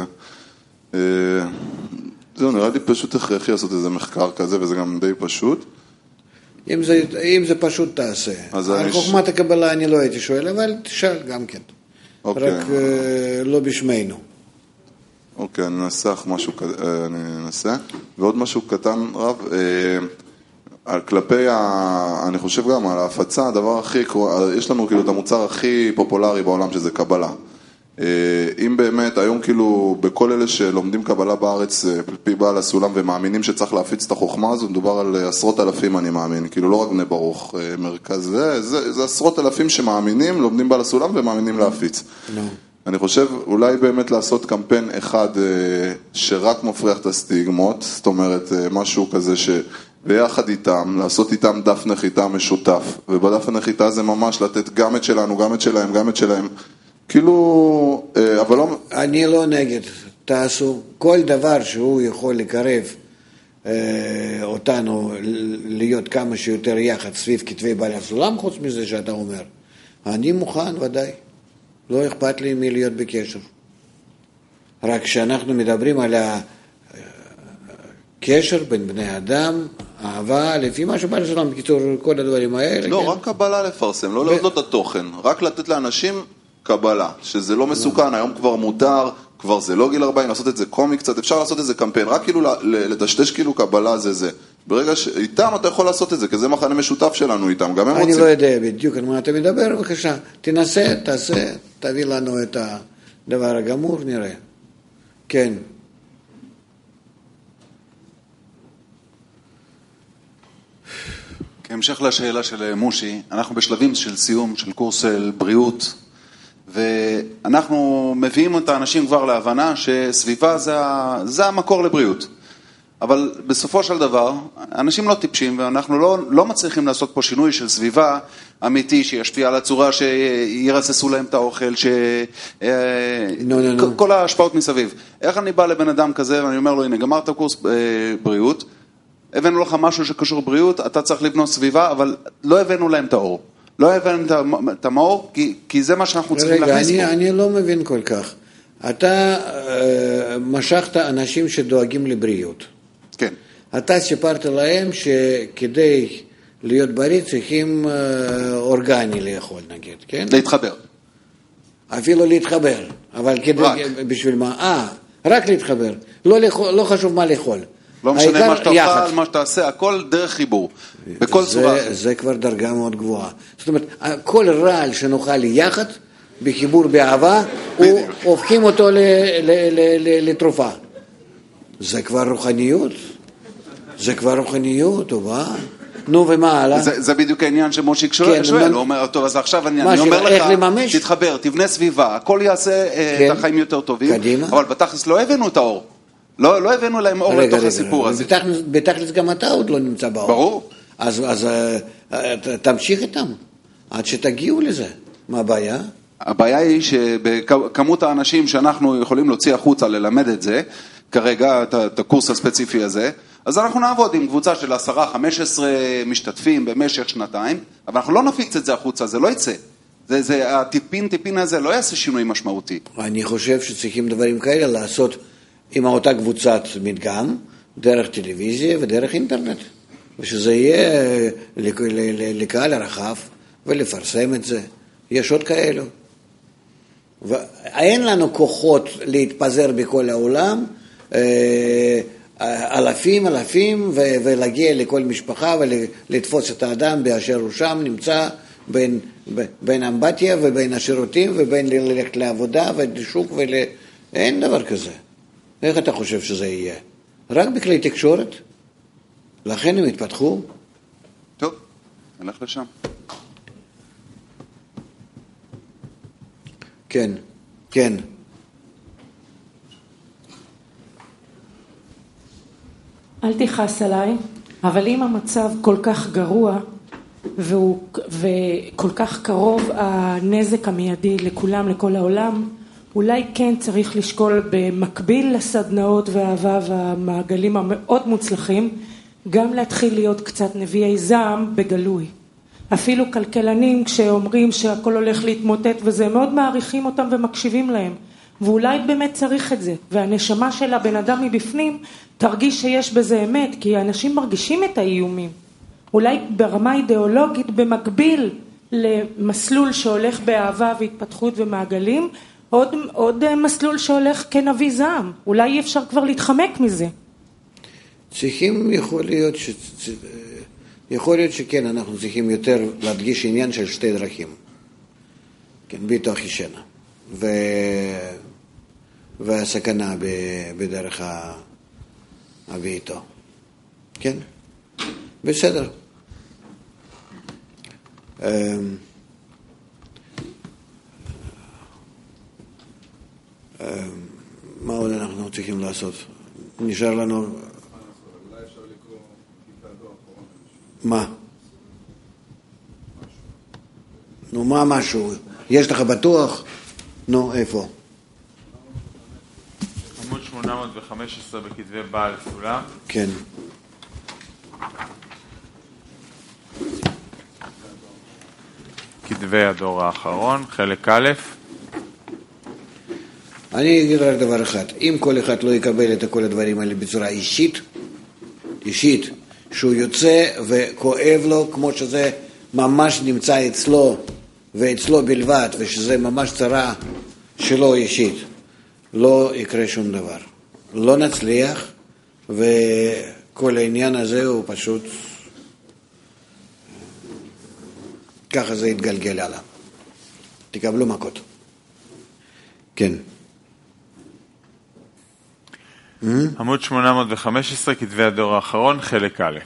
זהו, נראה לי פשוט הכרחי לעשות איזה מחקר כזה, וזה גם די פשוט. אם זה, אם זה פשוט תעשה. על חוכמת הקבלה אני לא הייתי שואל, אבל תשאל גם כן. אוקיי. רק לא בשמנו. אוקיי, אני אנסח משהו, אני אנסה. ועוד משהו קטן, רב, על כלפי, ה... אני חושב גם על ההפצה, הדבר הכי, יש לנו כאילו את המוצר הכי פופולרי בעולם שזה קבלה. אם באמת, היום כאילו בכל אלה שלומדים קבלה בארץ, פי בעל הסולם ומאמינים שצריך להפיץ את החוכמה הזו, מדובר על עשרות אלפים אני מאמין, כאילו לא רק בני ברוך מרכז, זה, זה, זה עשרות אלפים שמאמינים, לומדים בעל הסולם ומאמינים להפיץ. No. אני חושב אולי באמת לעשות קמפיין אחד שרק מפריח את הסטיגמות, זאת אומרת משהו כזה ש... ביחד איתם, לעשות איתם דף נחיתה משותף, ובדף הנחיתה זה ממש לתת גם את שלנו, גם את שלהם, גם את שלהם, כאילו, אבל לא... אני לא נגד, תעשו כל דבר שהוא יכול לקרב אה, אותנו להיות כמה שיותר יחד סביב כתבי בעל הסולם, חוץ מזה שאתה אומר, אני מוכן ודאי, לא אכפת לי מי להיות בקשר. רק שאנחנו מדברים על הקשר בין בני אדם, אהבה, לפי מה שבא לסולם, בקיצור, כל הדברים האלה. לא, כן? רק קבלה לפרסם, לא להודות את התוכן, רק לתת לאנשים קבלה, שזה לא מסוכן, היום כבר מותר, כבר זה לא גיל ארבעים, לעשות את זה קומי קצת, אפשר לעשות את זה קמפיין, רק כאילו לדשדש כאילו קבלה זה זה. ברגע שאיתם אתה יכול לעשות את זה, כי זה מחנה משותף שלנו איתם, גם הם רוצים. אני לא יודע בדיוק על מה אתה מדבר, בבקשה, תנסה, תעשה, תביא לנו את הדבר הגמור, נראה. כן. כהמשך לשאלה של מושי, אנחנו בשלבים של סיום של קורס בריאות, ואנחנו מביאים את האנשים כבר להבנה שסביבה זה, זה המקור לבריאות. אבל בסופו של דבר, אנשים לא טיפשים, ואנחנו לא, לא מצליחים לעשות פה שינוי של סביבה אמיתי, שישפיע על הצורה שירססו להם את האוכל, ש... no, no, no. כל ההשפעות מסביב. איך אני בא לבן אדם כזה, ואני אומר לו, הנה, גמרת קורס בריאות, הבאנו לך משהו שקשור בריאות, אתה צריך לבנות סביבה, אבל לא הבאנו להם את האור. לא הבאנו את המאור, כי, כי זה מה שאנחנו צריכים להכניס אני, פה. אני לא מבין כל כך. אתה uh, משכת אנשים שדואגים לבריאות. כן. אתה סיפרת להם שכדי להיות בריא צריכים uh, אורגני לאכול, נגיד, כן? להתחבר. אפילו להתחבר. אבל כדי, רק. בשביל מה? אה, רק להתחבר. לא, לאכול, לא חשוב מה לאכול. לא משנה מה שאתה אוכל, מה שאתה עושה, הכל דרך חיבור. בכל זה, צורה. זה כבר דרגה מאוד גבוהה. זאת אומרת, כל רעל שנאכל יחד, בחיבור באהבה, הוא הופכים אותו ל, ל, ל, ל, לתרופה. זה כבר רוחניות. זה כבר רוחניות, טובה. נו, ומה הלאה? זה, זה בדיוק העניין שמושיק שואל, כן, שואל, נ... הוא אומר, טוב, אז עכשיו אני, מה, אני אומר איך לך, לממש? תתחבר, תבנה סביבה, הכל יעשה כן. את החיים יותר טובים, קדימה. אבל בתכלס לא הבאנו את האור. לא, לא הבאנו להם אור רגע, לתוך רגע, הסיפור רגע. הזה. בתכלס, בתכלס גם אתה עוד לא נמצא באור. ברור. אז, אז תמשיך איתם, עד שתגיעו לזה. מה הבעיה? הבעיה היא שבכמות האנשים שאנחנו יכולים להוציא החוצה ללמד את זה, כרגע את, את הקורס הספציפי הזה, אז אנחנו נעבוד עם קבוצה של עשרה, חמש עשרה משתתפים במשך שנתיים, אבל אנחנו לא נפיץ את זה החוצה, זה לא יצא. זה, זה, הטיפין, טיפין הזה לא יעשה שינוי משמעותי. אני חושב שצריכים דברים כאלה לעשות עם אותה קבוצת מדגם, דרך טלוויזיה ודרך אינטרנט. ושזה יהיה לקהל הרחב ולפרסם את זה. יש עוד כאלו. ואין לנו כוחות להתפזר בכל העולם, אלפים, אלפים, ולהגיע לכל משפחה ולתפוס את האדם באשר הוא שם, נמצא בין, בין אמבטיה ובין השירותים ובין ללכת לעבודה ולשוק ול... אין דבר כזה. איך אתה חושב שזה יהיה? רק בכלי תקשורת? לכן הם התפתחו? טוב, נלך לשם. כן, כן. אל תכעס עליי, אבל אם המצב כל כך גרוע והוא, וכל כך קרוב הנזק המיידי לכולם, לכל העולם, אולי כן צריך לשקול במקביל לסדנאות והאהבה והמעגלים המאוד מוצלחים, גם להתחיל להיות קצת נביאי זעם בגלוי. אפילו כלכלנים כשאומרים שהכל הולך להתמוטט וזה, מאוד מעריכים אותם ומקשיבים להם. ואולי באמת צריך את זה. והנשמה של הבן אדם מבפנים תרגיש שיש בזה אמת, כי האנשים מרגישים את האיומים. אולי ברמה אידיאולוגית במקביל למסלול שהולך באהבה והתפתחות ומעגלים, עוד, עוד מסלול שהולך כנביא זעם. אולי אי אפשר כבר להתחמק מזה. צריכים, יכול להיות ש... יכול להיות שכן, אנחנו צריכים יותר להדגיש עניין של שתי דרכים. כן, ביטוח ישנה. ו... והסכנה ב... בדרך ה... הביטו. כן? בסדר. מה עוד אנחנו צריכים לעשות? נשאר לנו... מה? נו, מה משהו? יש לך בטוח? נו, איפה? עמוד שמונה מאות וחמש עשרה בכתבי בעל סולם. כן. כתבי הדור האחרון, חלק א'. אני אגיד רק דבר אחד. אם כל אחד לא יקבל את כל הדברים האלה בצורה אישית, אישית, שהוא יוצא וכואב לו כמו שזה ממש נמצא אצלו ואצלו בלבד, ושזה ממש צרה שלו אישית, לא יקרה שום דבר. לא נצליח, וכל העניין הזה הוא פשוט ככה זה יתגלגל הלאה. תקבלו מכות. כן. עמוד שמונה מאות וחמש עשרה, כתבי הדור האחרון, חלק א'.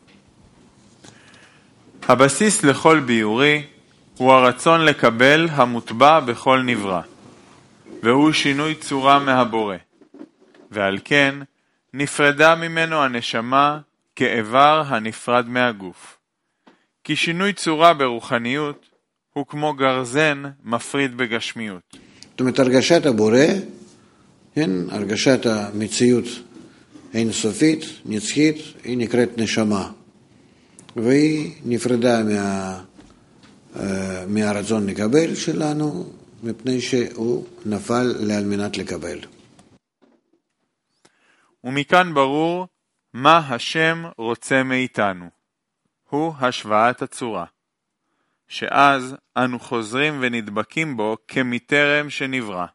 הבסיס לכל ביורי הוא הרצון לקבל המוטבע בכל נברא, והוא שינוי צורה מהבורא, ועל כן נפרדה ממנו הנשמה כאיבר הנפרד מהגוף. כי שינוי צורה ברוחניות הוא כמו גרזן מפריד בגשמיות. זאת אומרת, הרגשת הבורא, כן, הרגשת המציאות, אינסופית, נצחית, היא נקראת נשמה. והיא נפרדה מה, מהרצון לקבל שלנו, מפני שהוא נפל על מנת לקבל. ומכאן ברור מה השם רוצה מאיתנו. הוא השוואת הצורה, שאז אנו חוזרים ונדבקים בו כמטרם שנברא.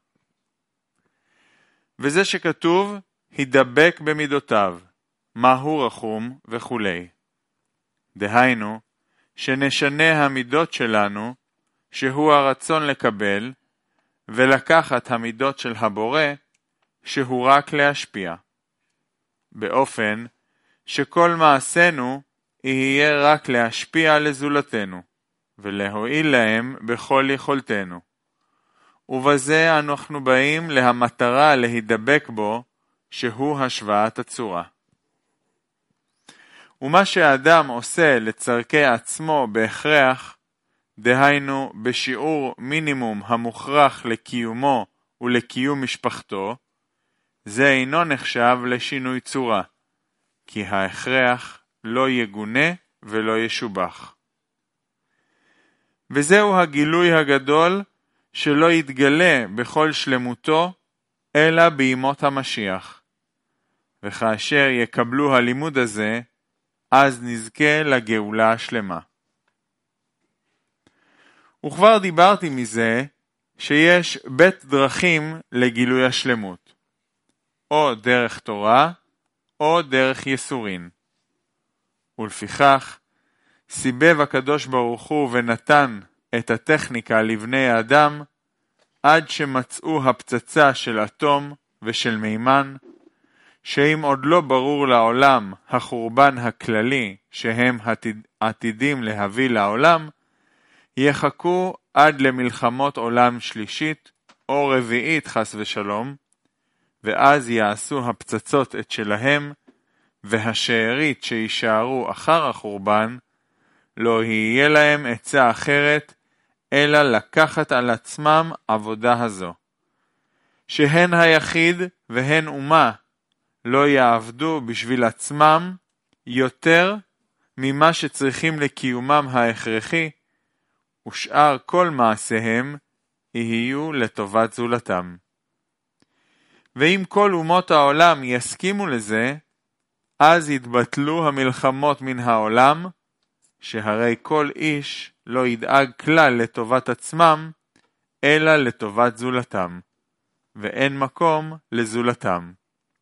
וזה שכתוב, הידבק במידותיו, מהו רחום וכו'. דהיינו, שנשנה המידות שלנו, שהוא הרצון לקבל, ולקחת המידות של הבורא, שהוא רק להשפיע. באופן שכל מעשינו יהיה רק להשפיע לזולתנו, ולהועיל להם בכל יכולתנו. ובזה אנחנו באים להמטרה להידבק בו, שהוא השוואת הצורה. ומה שהאדם עושה לצרכי עצמו בהכרח, דהיינו בשיעור מינימום המוכרח לקיומו ולקיום משפחתו, זה אינו נחשב לשינוי צורה, כי ההכרח לא יגונה ולא ישובח. וזהו הגילוי הגדול שלא יתגלה בכל שלמותו, אלא בימות המשיח. וכאשר יקבלו הלימוד הזה, אז נזכה לגאולה השלמה. וכבר דיברתי מזה שיש בית דרכים לגילוי השלמות, או דרך תורה, או דרך יסורין. ולפיכך, סיבב הקדוש ברוך הוא ונתן את הטכניקה לבני האדם, עד שמצאו הפצצה של אטום ושל מימן, שאם עוד לא ברור לעולם החורבן הכללי שהם עתיד, עתידים להביא לעולם, יחכו עד למלחמות עולם שלישית או רביעית חס ושלום, ואז יעשו הפצצות את שלהם, והשארית שישארו אחר החורבן, לא יהיה להם עצה אחרת, אלא לקחת על עצמם עבודה הזו. שהן היחיד והן אומה לא יעבדו בשביל עצמם יותר ממה שצריכים לקיומם ההכרחי, ושאר כל מעשיהם יהיו לטובת זולתם. ואם כל אומות העולם יסכימו לזה, אז יתבטלו המלחמות מן העולם, שהרי כל איש לא ידאג כלל לטובת עצמם, אלא לטובת זולתם, ואין מקום לזולתם.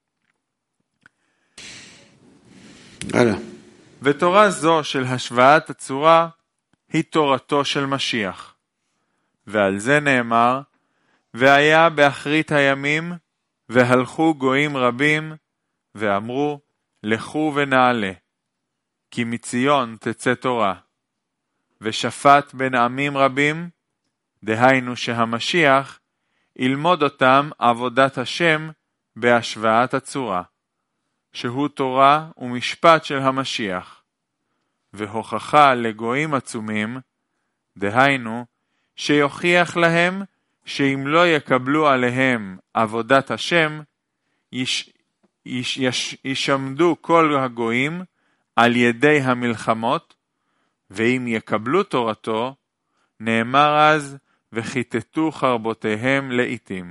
הלאה. ותורה זו של השוואת הצורה היא תורתו של משיח. ועל זה נאמר, והיה באחרית הימים, והלכו גויים רבים, ואמרו, לכו ונעלה, כי מציון תצא תורה. ושפט בין עמים רבים, דהיינו שהמשיח ילמוד אותם עבודת השם בהשוואת הצורה, שהוא תורה ומשפט של המשיח, והוכחה לגויים עצומים, דהיינו שיוכיח להם שאם לא יקבלו עליהם עבודת השם, יש, יש, יש, ישמדו כל הגויים על ידי המלחמות, ואם יקבלו תורתו, נאמר אז, וחיטטו חרבותיהם לעתים.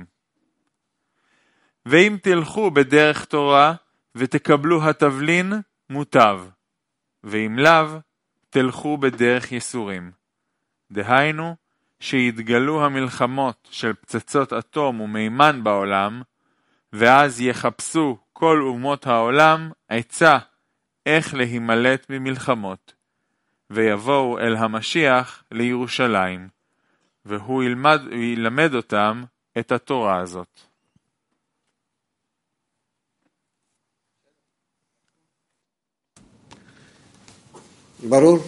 ואם תלכו בדרך תורה, ותקבלו התבלין, מוטב. ואם לאו, תלכו בדרך יסורים. דהיינו, שיתגלו המלחמות של פצצות אטום ומימן בעולם, ואז יחפשו כל אומות העולם עצה איך להימלט ממלחמות. ויבואו אל המשיח לירושלים, והוא ילמד, ילמד אותם את התורה הזאת. ברור?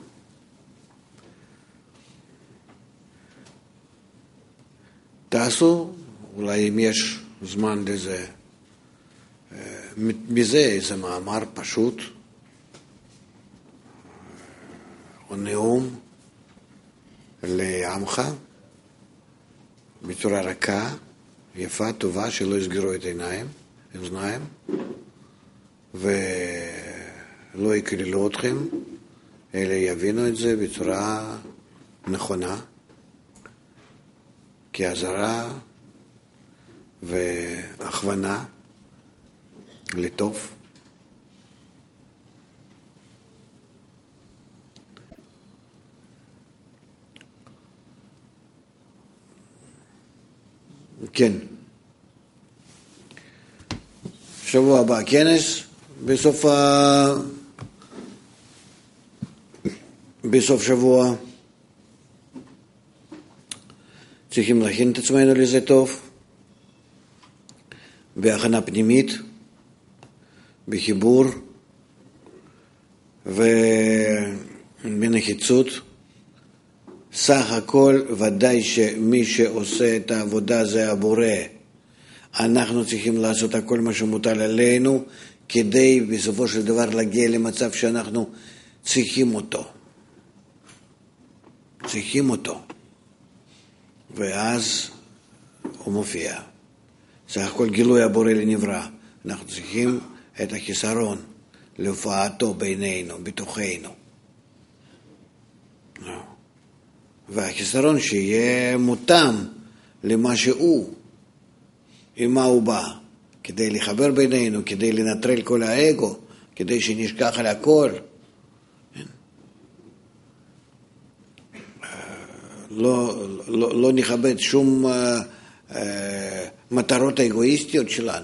תעשו, אולי אם יש זמן לזה, מזה איזה מאמר פשוט, או נאום לעמך, בצורה רכה, יפה, טובה, שלא יסגרו את עיניים, אוזניים, ותעשו, תעשו, תעשו, תעשו, תעשו, תעשו, תעשו, תעשו, תעשו, תעשו, תעשו, תעשו, תעשו, תעשו, תעשו, תעשו, תעשו, תעשו, ולא יקללו אתכם, אלא יבינו את זה בצורה נכונה, כעזרה והכוונה לטוב. כן. שבוע הבא כנס, בסוף, ה... בסוף שבוע צריכים להכין את עצמנו לזה טוב, בהכנה פנימית, בחיבור ובנחיצות. סך הכל ודאי שמי שעושה את העבודה זה הבורא. אנחנו צריכים לעשות הכל מה שמוטל עלינו כדי בסופו של דבר להגיע למצב שאנחנו צריכים אותו. צריכים אותו. ואז הוא מופיע. סך הכל גילוי הבורא לנברא. אנחנו צריכים את החיסרון להופעתו בינינו, בתוכנו. והחיסרון שיהיה מותאם למה שהוא, עם מה הוא בא, כדי לחבר בינינו, כדי לנטרל כל האגו, כדי שנשכח על הכל. לא, לא, לא נכבד שום uh, uh, מטרות האגואיסטיות שלנו.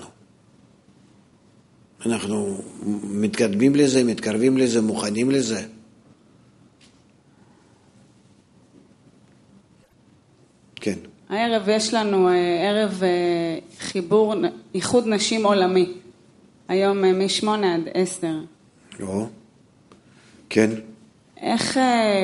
אנחנו מתקדמים לזה, מתקרבים לזה, מוכנים לזה. כן. הערב יש לנו ערב חיבור, איחוד נשים עולמי. היום משמונה עד עשר. לא. כן. איך,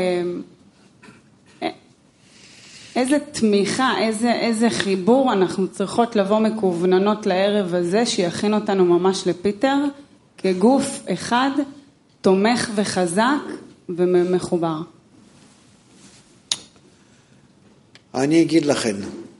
איזה תמיכה, איזה, איזה חיבור אנחנו צריכות לבוא מקווננות לערב הזה, שיכין אותנו ממש לפיטר, כגוף אחד, תומך וחזק ומחובר. אני אגיד לכם,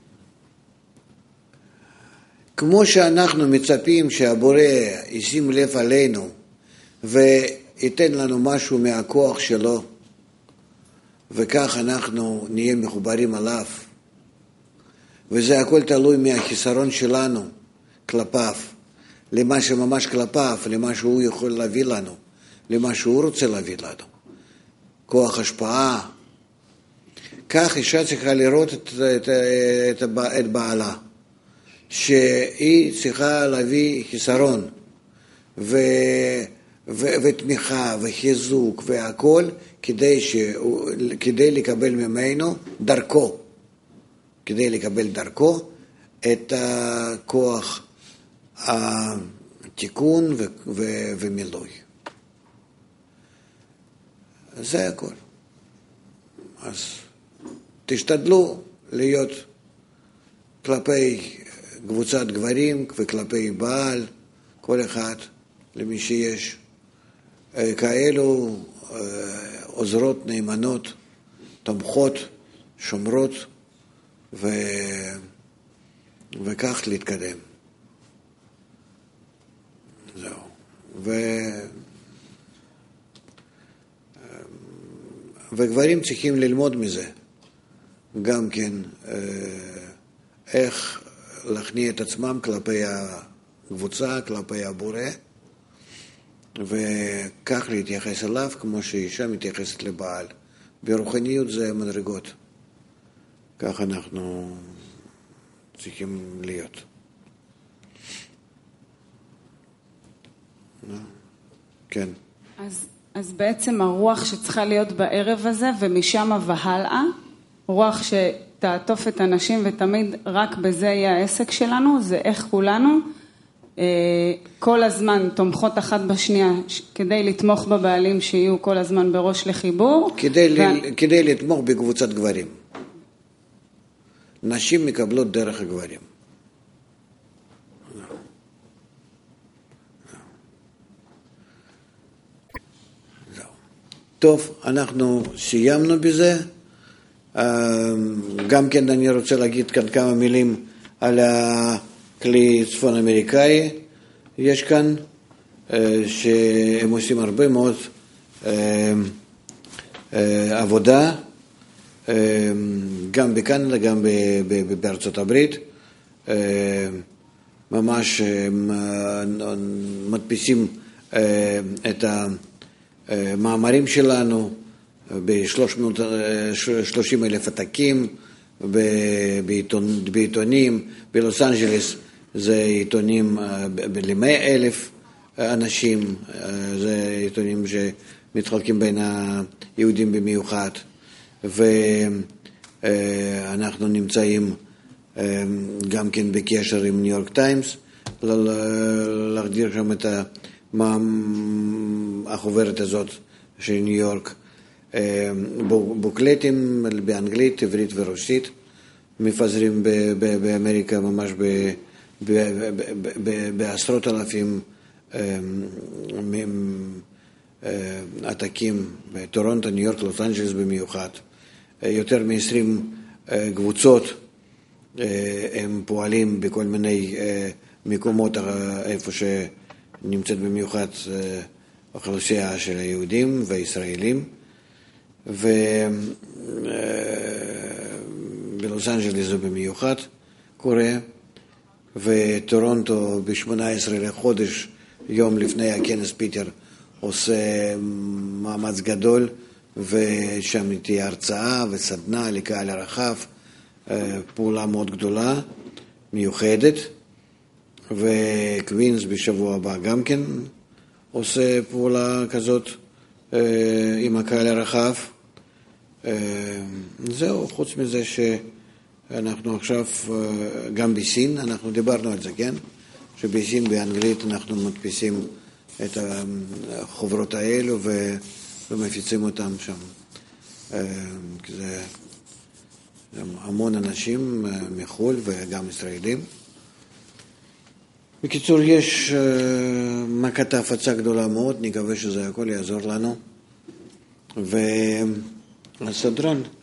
כמו שאנחנו מצפים שהבורא ישים לב עלינו וייתן לנו משהו מהכוח שלו, וכך אנחנו נהיה מחוברים עליו, וזה הכל תלוי מהחיסרון שלנו כלפיו, למה שממש כלפיו, למה שהוא יכול להביא לנו, למה שהוא רוצה להביא לנו, כוח השפעה. כך אישה צריכה לראות את, את, את, את בעלה, שהיא צריכה להביא חיסרון ו, ו, ותמיכה וחיזוק והכל כדי, ש, כדי לקבל ממנו דרכו, כדי לקבל דרכו את הכוח התיקון ו, ו, ומילוי. זה הכל. אז תשתדלו להיות כלפי קבוצת גברים וכלפי בעל, כל אחד, למי שיש כאלו עוזרות נאמנות, תומכות, שומרות, ו... וכך להתקדם. זהו. ו... וגברים צריכים ללמוד מזה. גם כן, איך להכניע את עצמם כלפי הקבוצה, כלפי הבורא, וכך להתייחס אליו כמו שאישה מתייחסת לבעל. ברוחניות זה מדרגות. כך אנחנו צריכים להיות. כן. אז, אז בעצם הרוח שצריכה להיות בערב הזה, ומשם והלאה, רוח שתעטוף את הנשים ותמיד רק בזה יהיה העסק שלנו, זה איך כולנו כל הזמן תומכות אחת בשנייה כדי לתמוך בבעלים שיהיו כל הזמן בראש לחיבור. כדי, ו... ל... כדי לתמוך בקבוצת גברים. נשים מקבלות דרך הגברים. טוב, אנחנו סיימנו בזה. גם כן אני רוצה להגיד כאן כמה מילים על הכלי צפון אמריקאי. יש כאן שהם עושים הרבה מאוד עבודה, גם בקנדה, גם בארצות הברית. ממש מדפיסים את המאמרים שלנו ב-שלושים אלף עתקים בעיתונים. בלוס אנג'לס זה עיתונים ל-מאה אלף אנשים, זה עיתונים שמתחלקים בין היהודים במיוחד, ואנחנו נמצאים גם כן בקשר עם ניו יורק טיימס, להגדיר שם את החוברת הזאת של ניו יורק, בוקלטים באנגלית, עברית ורוסית, מפזרים באמריקה ממש בעשרות אלפים עתקים, בטורונטו, ניו יורק, לוס אנג'לס במיוחד. יותר מ-עשרים קבוצות הם פועלים בכל מיני מקומות איפה שנמצאת במיוחד אוכלוסייה של היהודים והישראלים, ובלוס אנג'לס זה במיוחד קורה, וטורונטו ב-שמונה עשרה לחודש, יום לפני הכנס פיטר, עושה מאמץ גדול, ושם תהיה הרצאה וסדנה לקהל הרחב, פעולה מאוד גדולה, מיוחדת, וקווינס בשבוע הבא גם כן עושה פעולה כזאת עם הקהל הרחב. זהו, חוץ מזה שאנחנו עכשיו, גם בסין, אנחנו דיברנו על זה, כן? שבסין באנגלית אנחנו מדפיסים את החוברות האלו ומפיצים אותם שם. זה המון אנשים מחול וגם ישראלים. בקיצור, יש מכת הפצה גדולה מאוד, נקווה שזה הכל יעזור לנו. והסדרן